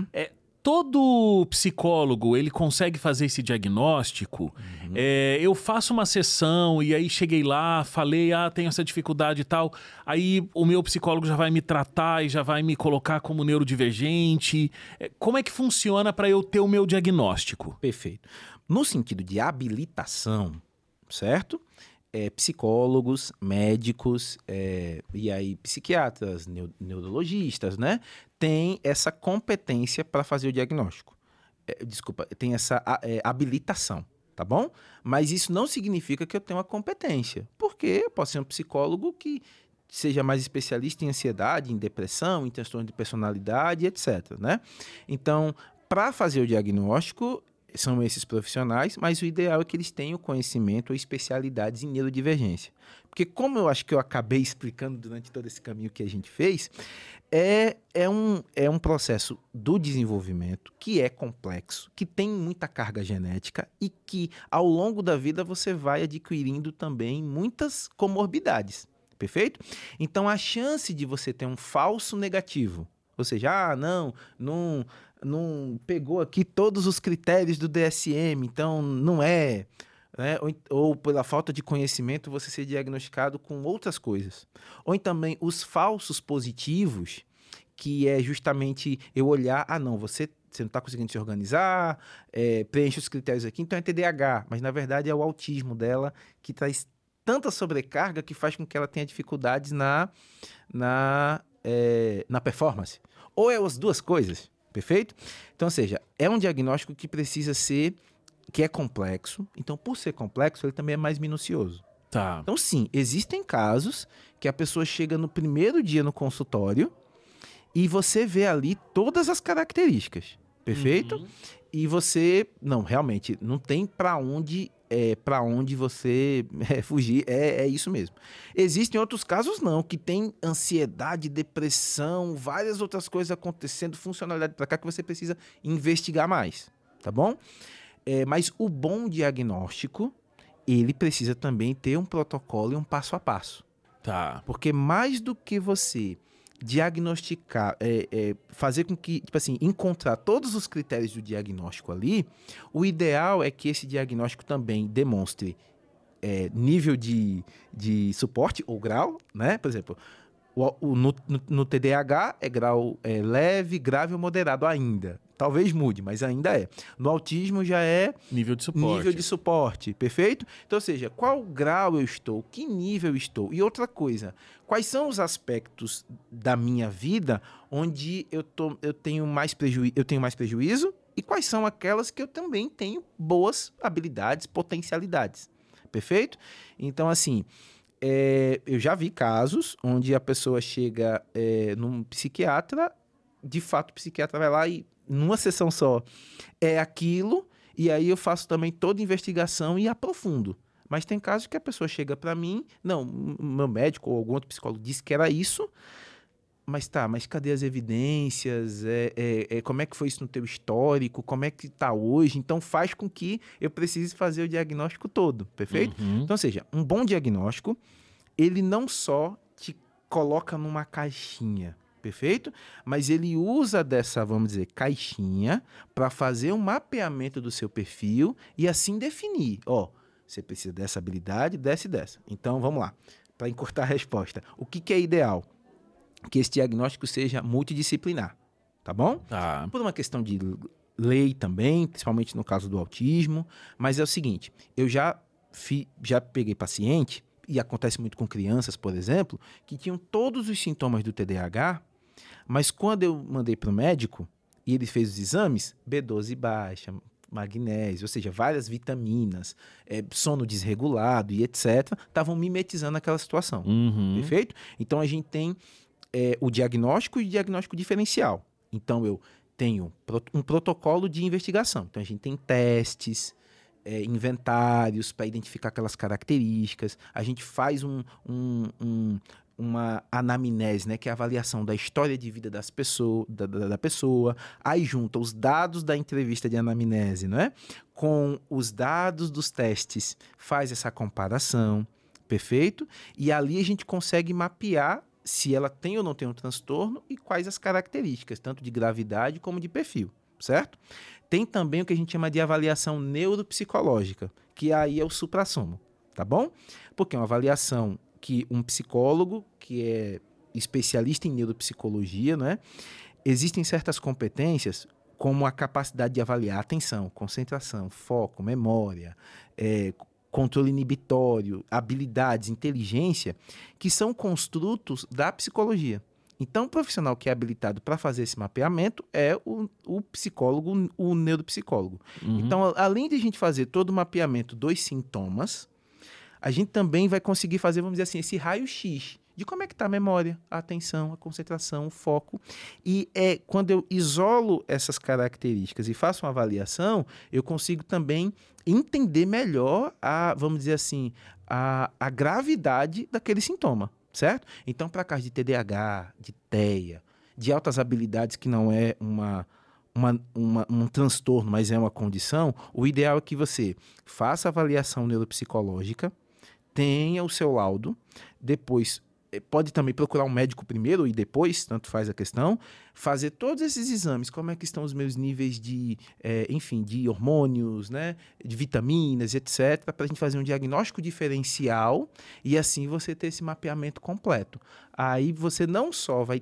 Todo psicólogo, ele consegue fazer esse diagnóstico? Eu faço uma sessão e aí cheguei lá, falei, tenho essa dificuldade e tal. Aí o meu psicólogo já vai me tratar e já vai me colocar como neurodivergente. Como é que funciona para eu ter o meu diagnóstico? Perfeito. No sentido de habilitação, certo? Psicólogos, médicos e aí psiquiatras, neurologistas, né? Tem essa competência para fazer o diagnóstico. Tem essa habilitação, tá bom? Mas isso não significa que eu tenho uma competência, porque eu posso ser um psicólogo que seja mais especialista em ansiedade, em depressão, em transtorno de personalidade, etc, né? Então, para fazer o diagnóstico, são esses profissionais, mas o ideal é que eles tenham conhecimento ou especialidades em neurodivergência. Porque como eu acho que eu acabei explicando durante todo esse caminho que a gente fez, é um processo do desenvolvimento que é complexo, que tem muita carga genética e que ao longo da vida você vai adquirindo também muitas comorbidades, perfeito? Então a chance de você ter um falso negativo, ou seja, não pegou aqui todos os critérios do DSM, então não é, né? Ou pela falta de conhecimento você ser diagnosticado com outras coisas. Ou também os falsos positivos, que é justamente eu olhar, você não está conseguindo se organizar, preenche os critérios aqui, então é TDAH, mas na verdade é o autismo dela que traz tanta sobrecarga que faz com que ela tenha dificuldades na performance. Ou é as duas coisas. Perfeito? Então, ou seja, é um diagnóstico que é complexo. Então, por ser complexo, ele também é mais minucioso. Tá. Então, sim, existem casos que a pessoa chega no primeiro dia no consultório e você vê ali todas as características. Perfeito? E você, realmente, não tem para onde você fugir, é isso mesmo. Existem outros casos que tem ansiedade, depressão, várias outras coisas acontecendo, funcionalidade para cá que você precisa investigar mais, tá bom? Mas o bom diagnóstico, ele precisa também ter um protocolo e um passo a passo. Tá. Porque mais do que você diagnosticar, fazer com que, encontrar todos os critérios do diagnóstico ali, o ideal é que esse diagnóstico também demonstre nível de suporte ou grau, né? Por exemplo, no TDAH é grau leve, grave ou moderado ainda. Talvez mude, mas ainda é. No autismo já é nível de suporte, perfeito? Então, ou seja, qual grau eu estou, que nível eu estou? E outra coisa, quais são os aspectos da minha vida onde eu tenho mais prejuízo e quais são aquelas que eu também tenho boas habilidades, potencialidades, perfeito? Então, assim, eu já vi casos onde a pessoa chega num psiquiatra, de fato o psiquiatra vai lá e numa sessão só é aquilo, e aí eu faço também toda a investigação e aprofundo. Mas tem casos que a pessoa chega para mim, meu médico ou algum outro psicólogo disse que era isso, mas cadê as evidências? Como é que foi isso no teu histórico? Como é que tá hoje? Então faz com que eu precise fazer o diagnóstico todo, perfeito? Então, ou seja, um bom diagnóstico, ele não só te coloca numa caixinha, perfeito? Mas ele usa dessa, vamos dizer, caixinha para fazer um mapeamento do seu perfil e assim definir, você precisa dessa habilidade, dessa e dessa. Então, vamos lá, para encurtar a resposta. O que é ideal? Que esse diagnóstico seja multidisciplinar, tá bom? Tá. Por uma questão de lei também, principalmente no caso do autismo, mas é o seguinte, eu já peguei paciente, e acontece muito com crianças, por exemplo, que tinham todos os sintomas do TDAH, mas quando eu mandei para o médico e ele fez os exames, B12 baixa, magnésio, ou seja, várias vitaminas, sono desregulado e etc., estavam mimetizando aquela situação. Perfeito? Então a gente tem o diagnóstico e o diagnóstico diferencial. Então eu tenho um protocolo de investigação. Então a gente tem testes, inventários para identificar aquelas características. A gente faz uma anamnese, né, que é a avaliação da história de vida da pessoa. Aí junta os dados da entrevista de anamnese, né, com os dados dos testes, faz essa comparação, perfeito? E ali a gente consegue mapear se ela tem ou não tem um transtorno e quais as características, tanto de gravidade como de perfil, certo? Tem também o que a gente chama de avaliação neuropsicológica, que aí é o suprassumo, tá bom? Porque é uma avaliação que um psicólogo, que é especialista em neuropsicologia, né? Existem certas competências, como a capacidade de avaliar atenção, concentração, foco, memória, controle inibitório, habilidades, inteligência, que são construtos da psicologia. Então, o profissional que é habilitado para fazer esse mapeamento é o psicólogo, o neuropsicólogo. Então, além de a gente fazer todo o mapeamento dos sintomas, a gente também vai conseguir fazer, vamos dizer assim, esse raio-x de como é que está a memória, a atenção, a concentração, o foco. E quando eu isolo essas características e faço uma avaliação, eu consigo também entender melhor vamos dizer assim, a gravidade daquele sintoma. Certo? Então, para casos de TDAH, de TEA, de altas habilidades que não é um transtorno, mas é uma condição, o ideal é que você faça a avaliação neuropsicológica, tenha o seu laudo, depois pode também procurar um médico primeiro e depois, tanto faz a questão, fazer todos esses exames, como é que estão os meus níveis de hormônios, né, de vitaminas, etc., para a gente fazer um diagnóstico diferencial e assim você ter esse mapeamento completo. Aí você não só vai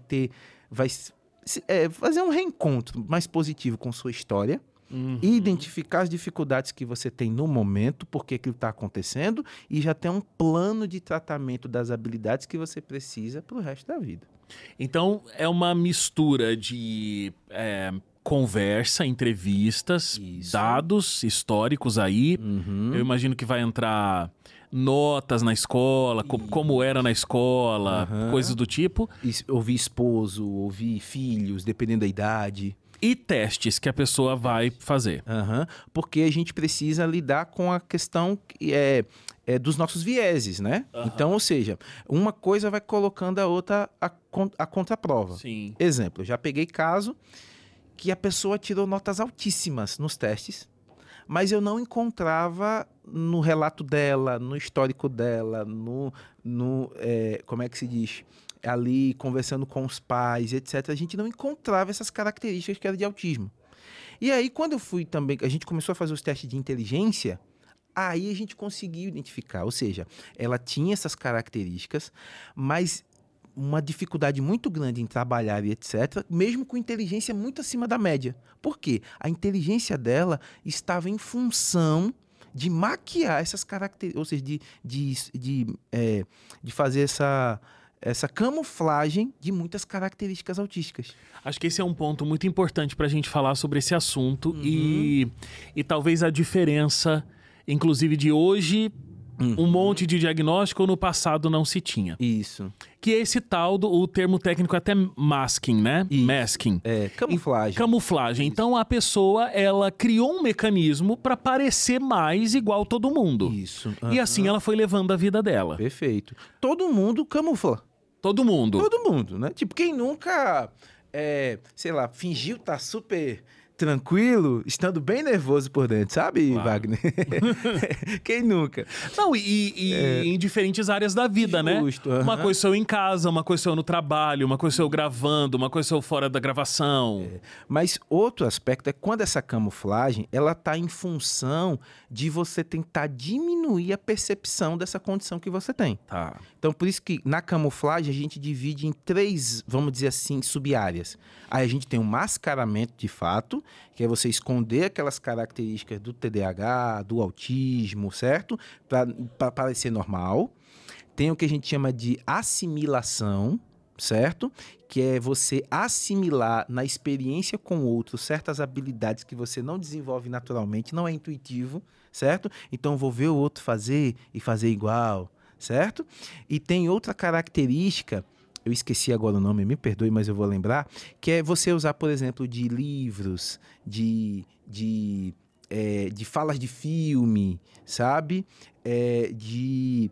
fazer um reencontro mais positivo com sua história, identificar as dificuldades que você tem no momento, por que aquilo está acontecendo, e já ter um plano de tratamento das habilidades que você precisa para o resto da vida. Então, é uma mistura de conversa, entrevistas, dados históricos aí. Eu imagino que vai entrar notas na escola, como era na escola, coisas do tipo. Ouvir esposo, ouvir filhos, dependendo da idade. E testes que a pessoa vai fazer. Porque a gente precisa lidar com a questão dos nossos vieses, né? Então, ou seja, uma coisa vai colocando a outra a contraprova. Sim. Exemplo, eu já peguei caso que a pessoa tirou notas altíssimas nos testes, mas eu não encontrava no relato dela, no histórico dela, como é que se diz? Ali conversando com os pais, etc., a gente não encontrava essas características que eram de autismo. E aí, quando eu fui também, a gente começou a fazer os testes de inteligência, aí a gente conseguiu identificar, ou seja, ela tinha essas características, mas uma dificuldade muito grande em trabalhar e etc., mesmo com inteligência muito acima da média. Por quê? A inteligência dela estava em função de maquiar essas características, ou seja, de fazer essa camuflagem de muitas características autísticas. Acho que esse é um ponto muito importante para a gente falar sobre esse assunto e talvez a diferença, inclusive de hoje, um monte de diagnóstico no passado não se tinha. Isso. Que é esse tal o termo técnico até masking, né? Isso. Masking. Camuflagem. Camuflagem. Então a pessoa, ela criou um mecanismo para parecer mais igual todo mundo. Isso. E assim ela foi levando a vida dela. Perfeito. Todo mundo camufla. Todo mundo. Todo mundo, né? Tipo, quem nunca, fingiu estar super tranquilo, estando bem nervoso por dentro, sabe, Claro. Wagner? Quem nunca? Não, em diferentes áreas da vida, Justo, né? aham. Uma coisa sou eu em casa, uma coisa sou eu no trabalho, uma coisa sou eu gravando, uma coisa sou eu fora da gravação. Mas outro aspecto é quando essa camuflagem, ela está em função de você tentar diminuir a percepção dessa condição que você tem. Tá. Então, por isso que na camuflagem a gente divide em 3, vamos dizer assim, sub-áreas. Aí a gente tem o mascaramento de fato, que é você esconder aquelas características do TDAH, do autismo, certo? Para parecer normal. Tem o que a gente chama de assimilação, certo? Que é você assimilar na experiência com o outro certas habilidades que você não desenvolve naturalmente, não é intuitivo, certo? Então, vou ver o outro fazer e fazer igual, certo? E tem outra característica, eu esqueci agora o nome, me perdoe, mas eu vou lembrar, que é você usar, por exemplo, de livros, de falas de filme, sabe? De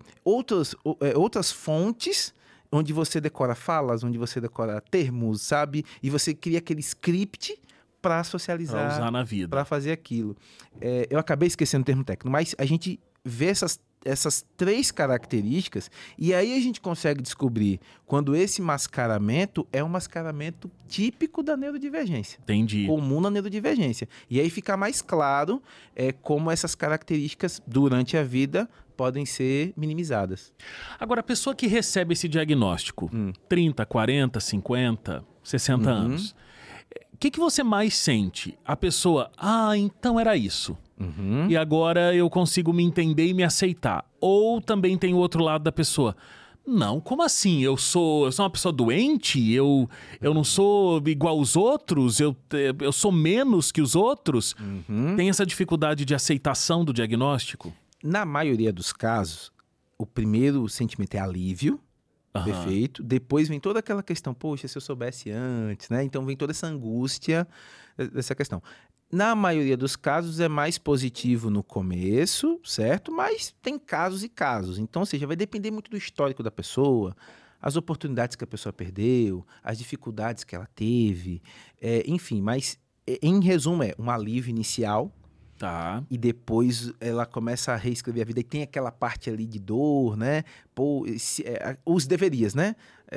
outras fontes onde você decora falas, onde você decora termos, sabe? E você cria aquele script para socializar, Pra usar na vida. para fazer aquilo. Eu acabei esquecendo o termo técnico, mas a gente vê essas 3 características e aí a gente consegue descobrir quando esse mascaramento é um mascaramento típico da neurodivergência. Entendi. Comum na neurodivergência. E aí fica mais claro como essas características durante a vida podem ser minimizadas. Agora, a pessoa que recebe esse diagnóstico, 30, 40, 50, 60 anos, o que você mais sente? A pessoa, então era isso. E agora eu consigo me entender e me aceitar. Ou também tem o outro lado da pessoa. Não, como assim? Eu sou uma pessoa doente? Eu não sou igual aos outros? Eu sou menos que os outros? Tem essa dificuldade de aceitação do diagnóstico? Na maioria dos casos, o primeiro sentimento é alívio, perfeito. Depois vem toda aquela questão, poxa, se eu soubesse antes, né? Então vem toda essa angústia dessa questão. Na maioria dos casos é mais positivo no começo, certo? Mas tem casos e casos. Então, ou seja, vai depender muito do histórico da pessoa, as oportunidades que a pessoa perdeu, as dificuldades que ela teve, enfim. Mas, em resumo, é um alívio inicial. Tá. E depois ela começa a reescrever a vida e tem aquela parte ali de dor, né? Pô, os deverias, né?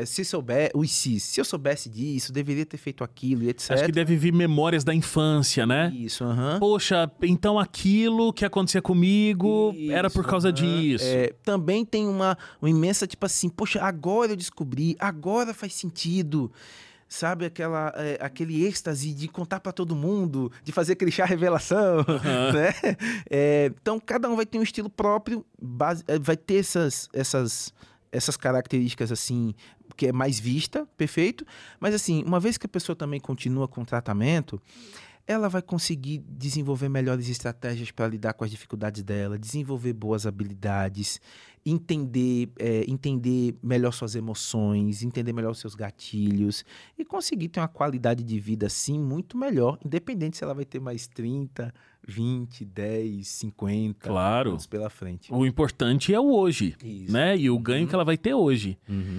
Se eu soubesse disso, deveria ter feito aquilo e etc. Acho que deve vir memórias da infância, né? Isso, Poxa, então aquilo que acontecia comigo era por causa disso. Também tem uma imensa, tipo assim, poxa, agora eu descobri, agora faz sentido. Sabe, aquele êxtase de contar para todo mundo, de fazer aquele chá revelação, né? Então, cada um vai ter um estilo próprio, vai ter essas características, assim, que é mais vista, perfeito? Mas, assim, uma vez que a pessoa também continua com o tratamento, ela vai conseguir desenvolver melhores estratégias para lidar com as dificuldades dela, desenvolver boas habilidades, entender melhor suas emoções, entender melhor os seus gatilhos e conseguir ter uma qualidade de vida, assim, muito melhor, independente se ela vai ter mais 30, 20, 10, 50 anos pela frente. O importante é o hoje, né? E o ganho que ela vai ter hoje.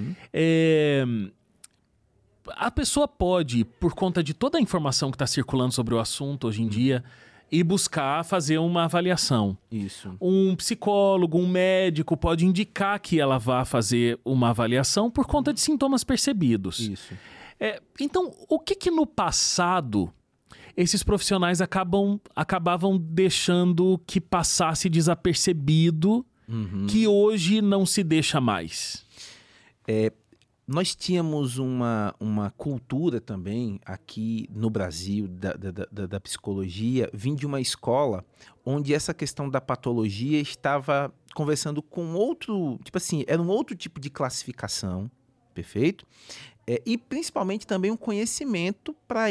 A pessoa pode, por conta de toda a informação que está circulando sobre o assunto hoje em dia, ir buscar fazer uma avaliação. Isso. Um psicólogo, um médico pode indicar que ela vá fazer uma avaliação por conta de sintomas percebidos. Isso. Então, o que no passado esses profissionais acabavam deixando que passasse desapercebido, que hoje não se deixa mais? Nós tínhamos uma cultura também aqui no Brasil da psicologia, vindo de uma escola onde essa questão da patologia estava conversando com outro, tipo assim, era um outro tipo de classificação, perfeito? E principalmente também um conhecimento para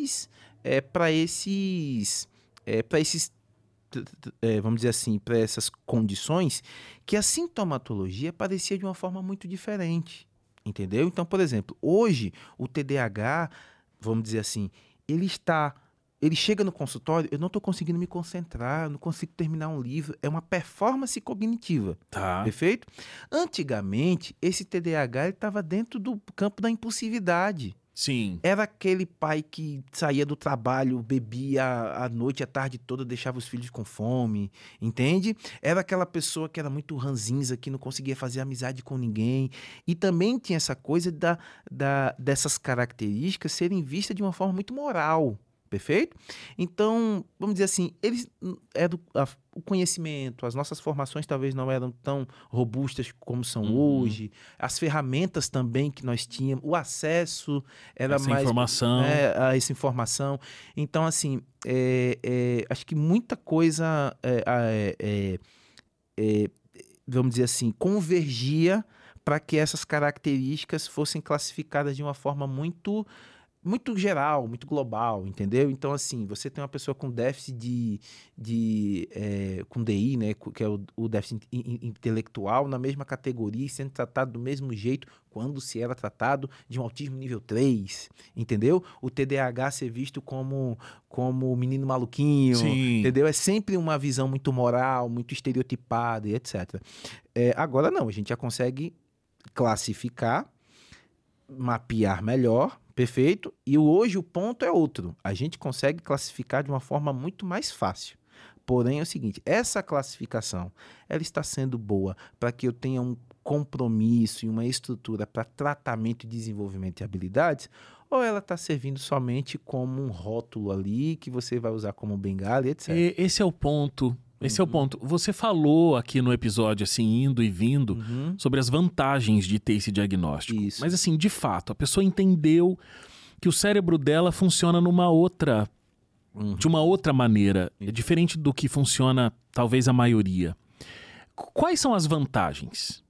vamos dizer assim, para essas condições, que a sintomatologia parecia de uma forma muito diferente. Entendeu? Então, por exemplo, hoje o TDAH, vamos dizer assim, ele chega no consultório, eu não estou conseguindo me concentrar, eu não consigo terminar um livro, é uma performance cognitiva, perfeito? Antigamente, esse TDAH estava dentro do campo da impulsividade. Sim. Era aquele pai que saía do trabalho, bebia a noite, a tarde toda, deixava os filhos com fome, entende? Era aquela pessoa que era muito ranzinza, que não conseguia fazer amizade com ninguém. E também tinha essa coisa dessas características serem vistas de uma forma muito moral. Perfeito? Então, vamos dizer assim, o conhecimento, as nossas formações talvez não eram tão robustas como são hoje, as ferramentas também que nós tínhamos, o acesso era mais informação. A essa informação. Então, assim, acho que muita coisa, vamos dizer assim, convergia para que essas características fossem classificadas de uma forma muito geral, muito global, entendeu? Então, assim, você tem uma pessoa com déficit com DI, né, que é o déficit intelectual, na mesma categoria, sendo tratado do mesmo jeito quando se era tratado de um autismo nível 3, entendeu? O TDAH ser visto como o menino maluquinho, Sim. Entendeu? É sempre uma visão muito moral, muito estereotipada e etc. Agora não, a gente já consegue classificar, mapear melhor, perfeito? E hoje o ponto é outro. A gente consegue classificar de uma forma muito mais fácil. Porém, é o seguinte, essa classificação, ela está sendo boa para que eu tenha um compromisso e uma estrutura para tratamento e desenvolvimento de habilidades, ou ela está servindo somente como um rótulo ali que você vai usar como bengala e etc. Esse é o ponto. Esse é o ponto. Você falou aqui no episódio, assim, indo e vindo, sobre as vantagens de ter esse diagnóstico. Isso. Mas, assim, de fato, a pessoa entendeu que o cérebro dela funciona de uma outra maneira. É diferente do que funciona, talvez, a maioria. Quais são as vantagens?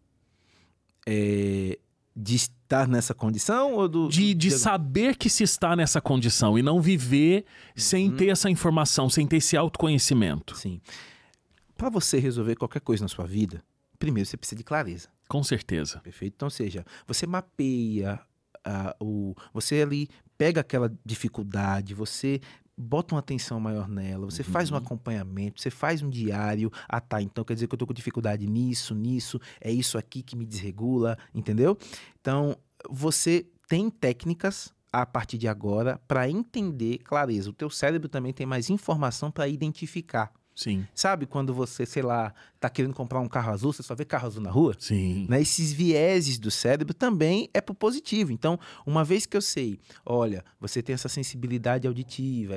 De estar nessa condição ou de saber que se está nessa condição e não viver sem ter essa informação, sem ter esse autoconhecimento. Sim. Para você resolver qualquer coisa na sua vida, primeiro você precisa de clareza. Com certeza. Perfeito? Então, ou seja, você mapeia, você ali pega aquela dificuldade, você bota uma atenção maior nela, você faz um acompanhamento, você faz um diário. Ah, tá, então quer dizer que eu tô com dificuldade nisso, é isso aqui que me desregula, entendeu? Então, você tem técnicas a partir de agora para entender clareza. O teu cérebro também tem mais informação para identificar. Sim. Sabe quando você, sei lá, tá querendo comprar um carro azul, você só vê carro azul na rua? Sim. Né? Esses vieses do cérebro também é pro positivo. Então, uma vez que eu sei, olha, você tem essa sensibilidade auditiva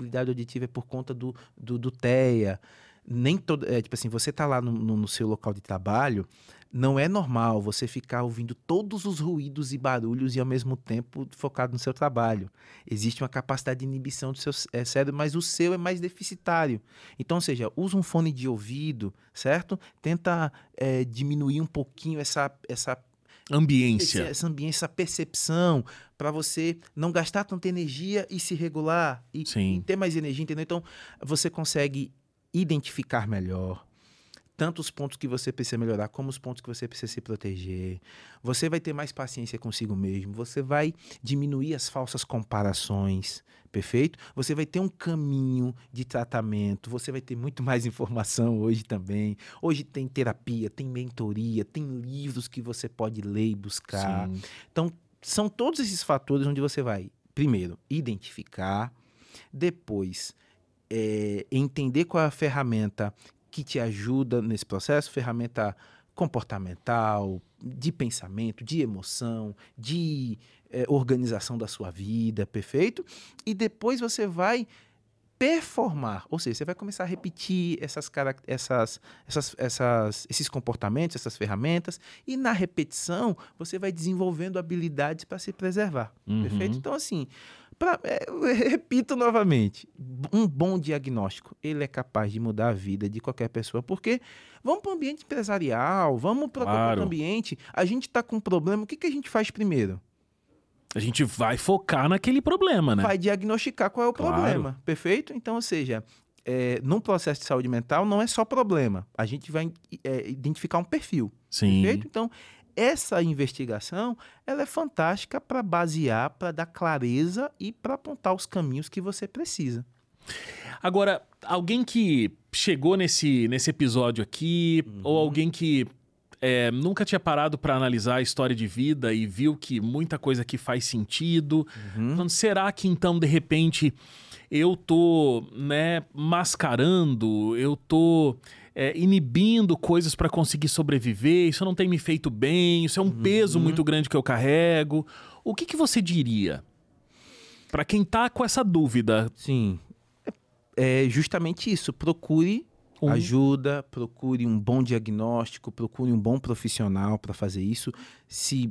é por conta do TEA. Nem todo, tipo assim, você tá lá no seu local de trabalho, não é normal você ficar ouvindo todos os ruídos e barulhos e ao mesmo tempo focado no seu trabalho. Existe uma capacidade de inibição do seu cérebro, mas o seu é mais deficitário. Então, ou seja, usa um fone de ouvido, certo? Tenta diminuir um pouquinho essa ambiência, essa percepção, para você não gastar tanta energia e se regular e ter mais energia, entendeu? Então, você consegue identificar melhor tanto os pontos que você precisa melhorar, como os pontos que você precisa se proteger. Você vai ter mais paciência consigo mesmo. Você vai diminuir as falsas comparações, perfeito? Você vai ter um caminho de tratamento. Você vai ter muito mais informação hoje também. Hoje tem terapia, tem mentoria, tem livros que você pode ler e buscar. Sim. Então, são todos esses fatores onde você vai, primeiro, identificar, depois, entender qual é a ferramenta que te ajuda nesse processo, ferramenta comportamental, de pensamento, de emoção, de organização da sua vida, perfeito? E depois você vai performar, ou seja, você vai começar a repetir esses comportamentos, essas ferramentas, e na repetição você vai desenvolvendo habilidades para se preservar, perfeito? Então, assim, eu repito novamente, um bom diagnóstico, ele é capaz de mudar a vida de qualquer pessoa, porque vamos para o ambiente empresarial, vamos para outro ambiente, a gente está com um problema, o que a gente faz primeiro? A gente vai focar naquele problema, né? Vai diagnosticar qual é o problema, perfeito? Então, ou seja, num processo de saúde mental não é só problema, a gente vai identificar um perfil, perfeito? Então, essa investigação, ela é fantástica para basear, para dar clareza e para apontar os caminhos que você precisa. Agora, alguém que chegou nesse episódio aqui, ou alguém que nunca tinha parado para analisar a história de vida e viu que muita coisa aqui faz sentido. Então, será que então, de repente, eu tô, né, mascarando, eu tô inibindo coisas para conseguir sobreviver? Isso não tem me feito bem, isso é um peso muito grande que eu carrego. O que você diria para quem tá com essa dúvida? Sim, é justamente isso. Procure ajuda, procure um bom diagnóstico, procure um bom profissional para fazer isso. Se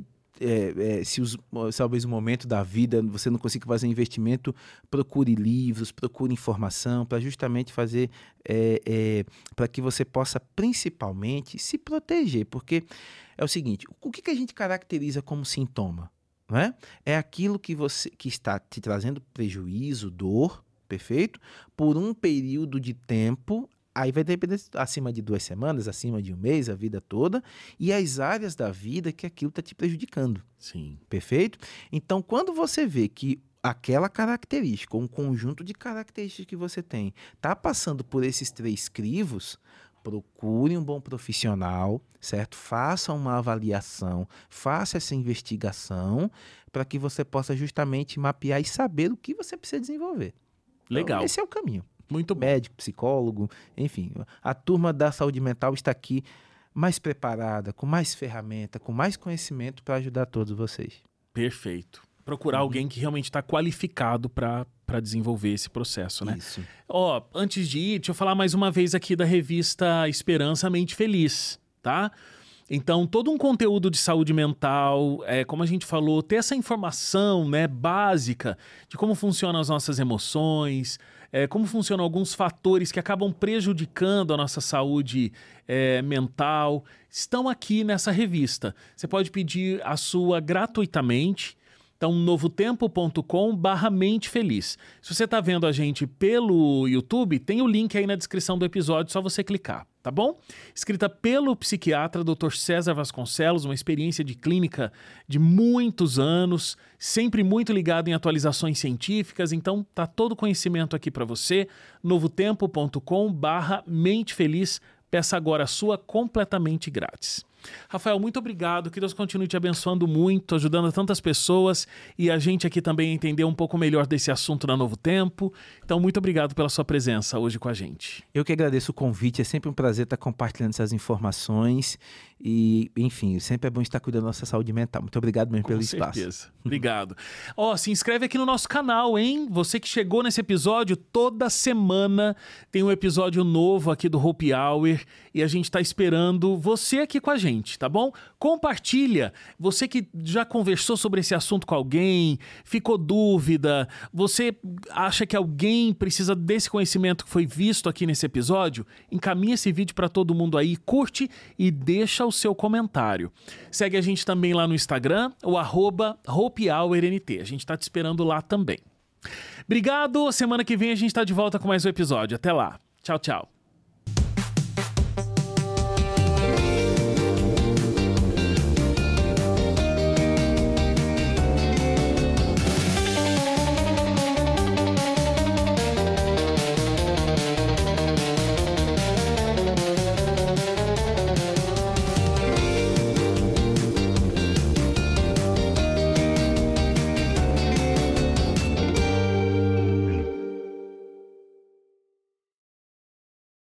talvez o momento da vida você não consiga fazer investimento, procure livros, procure informação para justamente fazer, para que você possa principalmente se proteger, porque é o seguinte, o que a gente caracteriza como sintoma? Não é? É aquilo que está te trazendo prejuízo, dor, perfeito? Por um período de tempo. Aí vai depender acima de 2 semanas, acima de 1 mês, a vida toda, e as áreas da vida que aquilo está te prejudicando. Sim. Perfeito? Então, quando você vê que aquela característica, um conjunto de características que você tem, está passando por esses 3 crivos, procure um bom profissional, certo? Faça uma avaliação, faça essa investigação, para que você possa justamente mapear e saber o que você precisa desenvolver. Legal. Então, esse é o caminho. Muito bom. Médico, psicólogo, enfim. A turma da saúde mental está aqui mais preparada, com mais ferramenta, com mais conhecimento para ajudar todos vocês. Perfeito. Procurar alguém que realmente está qualificado para desenvolver esse processo, né? Isso. Antes de ir, deixa eu falar mais uma vez aqui da revista Esperança Mente Feliz, tá? Então, todo um conteúdo de saúde mental, como a gente falou, ter essa informação, né, básica de como funcionam as nossas emoções, como funcionam alguns fatores que acabam prejudicando a nossa saúde mental, estão aqui nessa revista. Você pode pedir a sua gratuitamente. Então, novotempo.com/mentefeliz. Se você está vendo a gente pelo YouTube, tem o link aí na descrição do episódio, só você clicar, tá bom? Escrita pelo psiquiatra Dr. César Vasconcelos, uma experiência de clínica de muitos anos, sempre muito ligado em atualizações científicas, então tá todo o conhecimento aqui para você, novotempo.com/mentefeliz. Peça agora a sua completamente grátis. Rafael, muito obrigado, que Deus continue te abençoando muito, ajudando tantas pessoas e a gente aqui também a entender um pouco melhor desse assunto na Novo Tempo. Então, muito obrigado pela sua presença hoje com a gente. Eu que agradeço o convite, é sempre um prazer estar compartilhando essas informações e, enfim, sempre é bom estar cuidando da nossa saúde mental. Muito obrigado mesmo pelo espaço. Com certeza. Obrigado. Se inscreve aqui no nosso canal, hein? Você que chegou nesse episódio, toda semana tem um episódio novo aqui do Hope Hour e a gente está esperando você aqui com a gente, tá bom? Compartilha. Você que já conversou sobre esse assunto com alguém, ficou dúvida, você acha que alguém precisa desse conhecimento que foi visto aqui nesse episódio? Encaminha esse vídeo para todo mundo aí, curte e deixa o seu comentário. Segue a gente também lá no Instagram, o @HopeHourNT. A gente tá te esperando lá também. Obrigado, semana que vem a gente tá de volta com mais um episódio. Até lá. Tchau, tchau.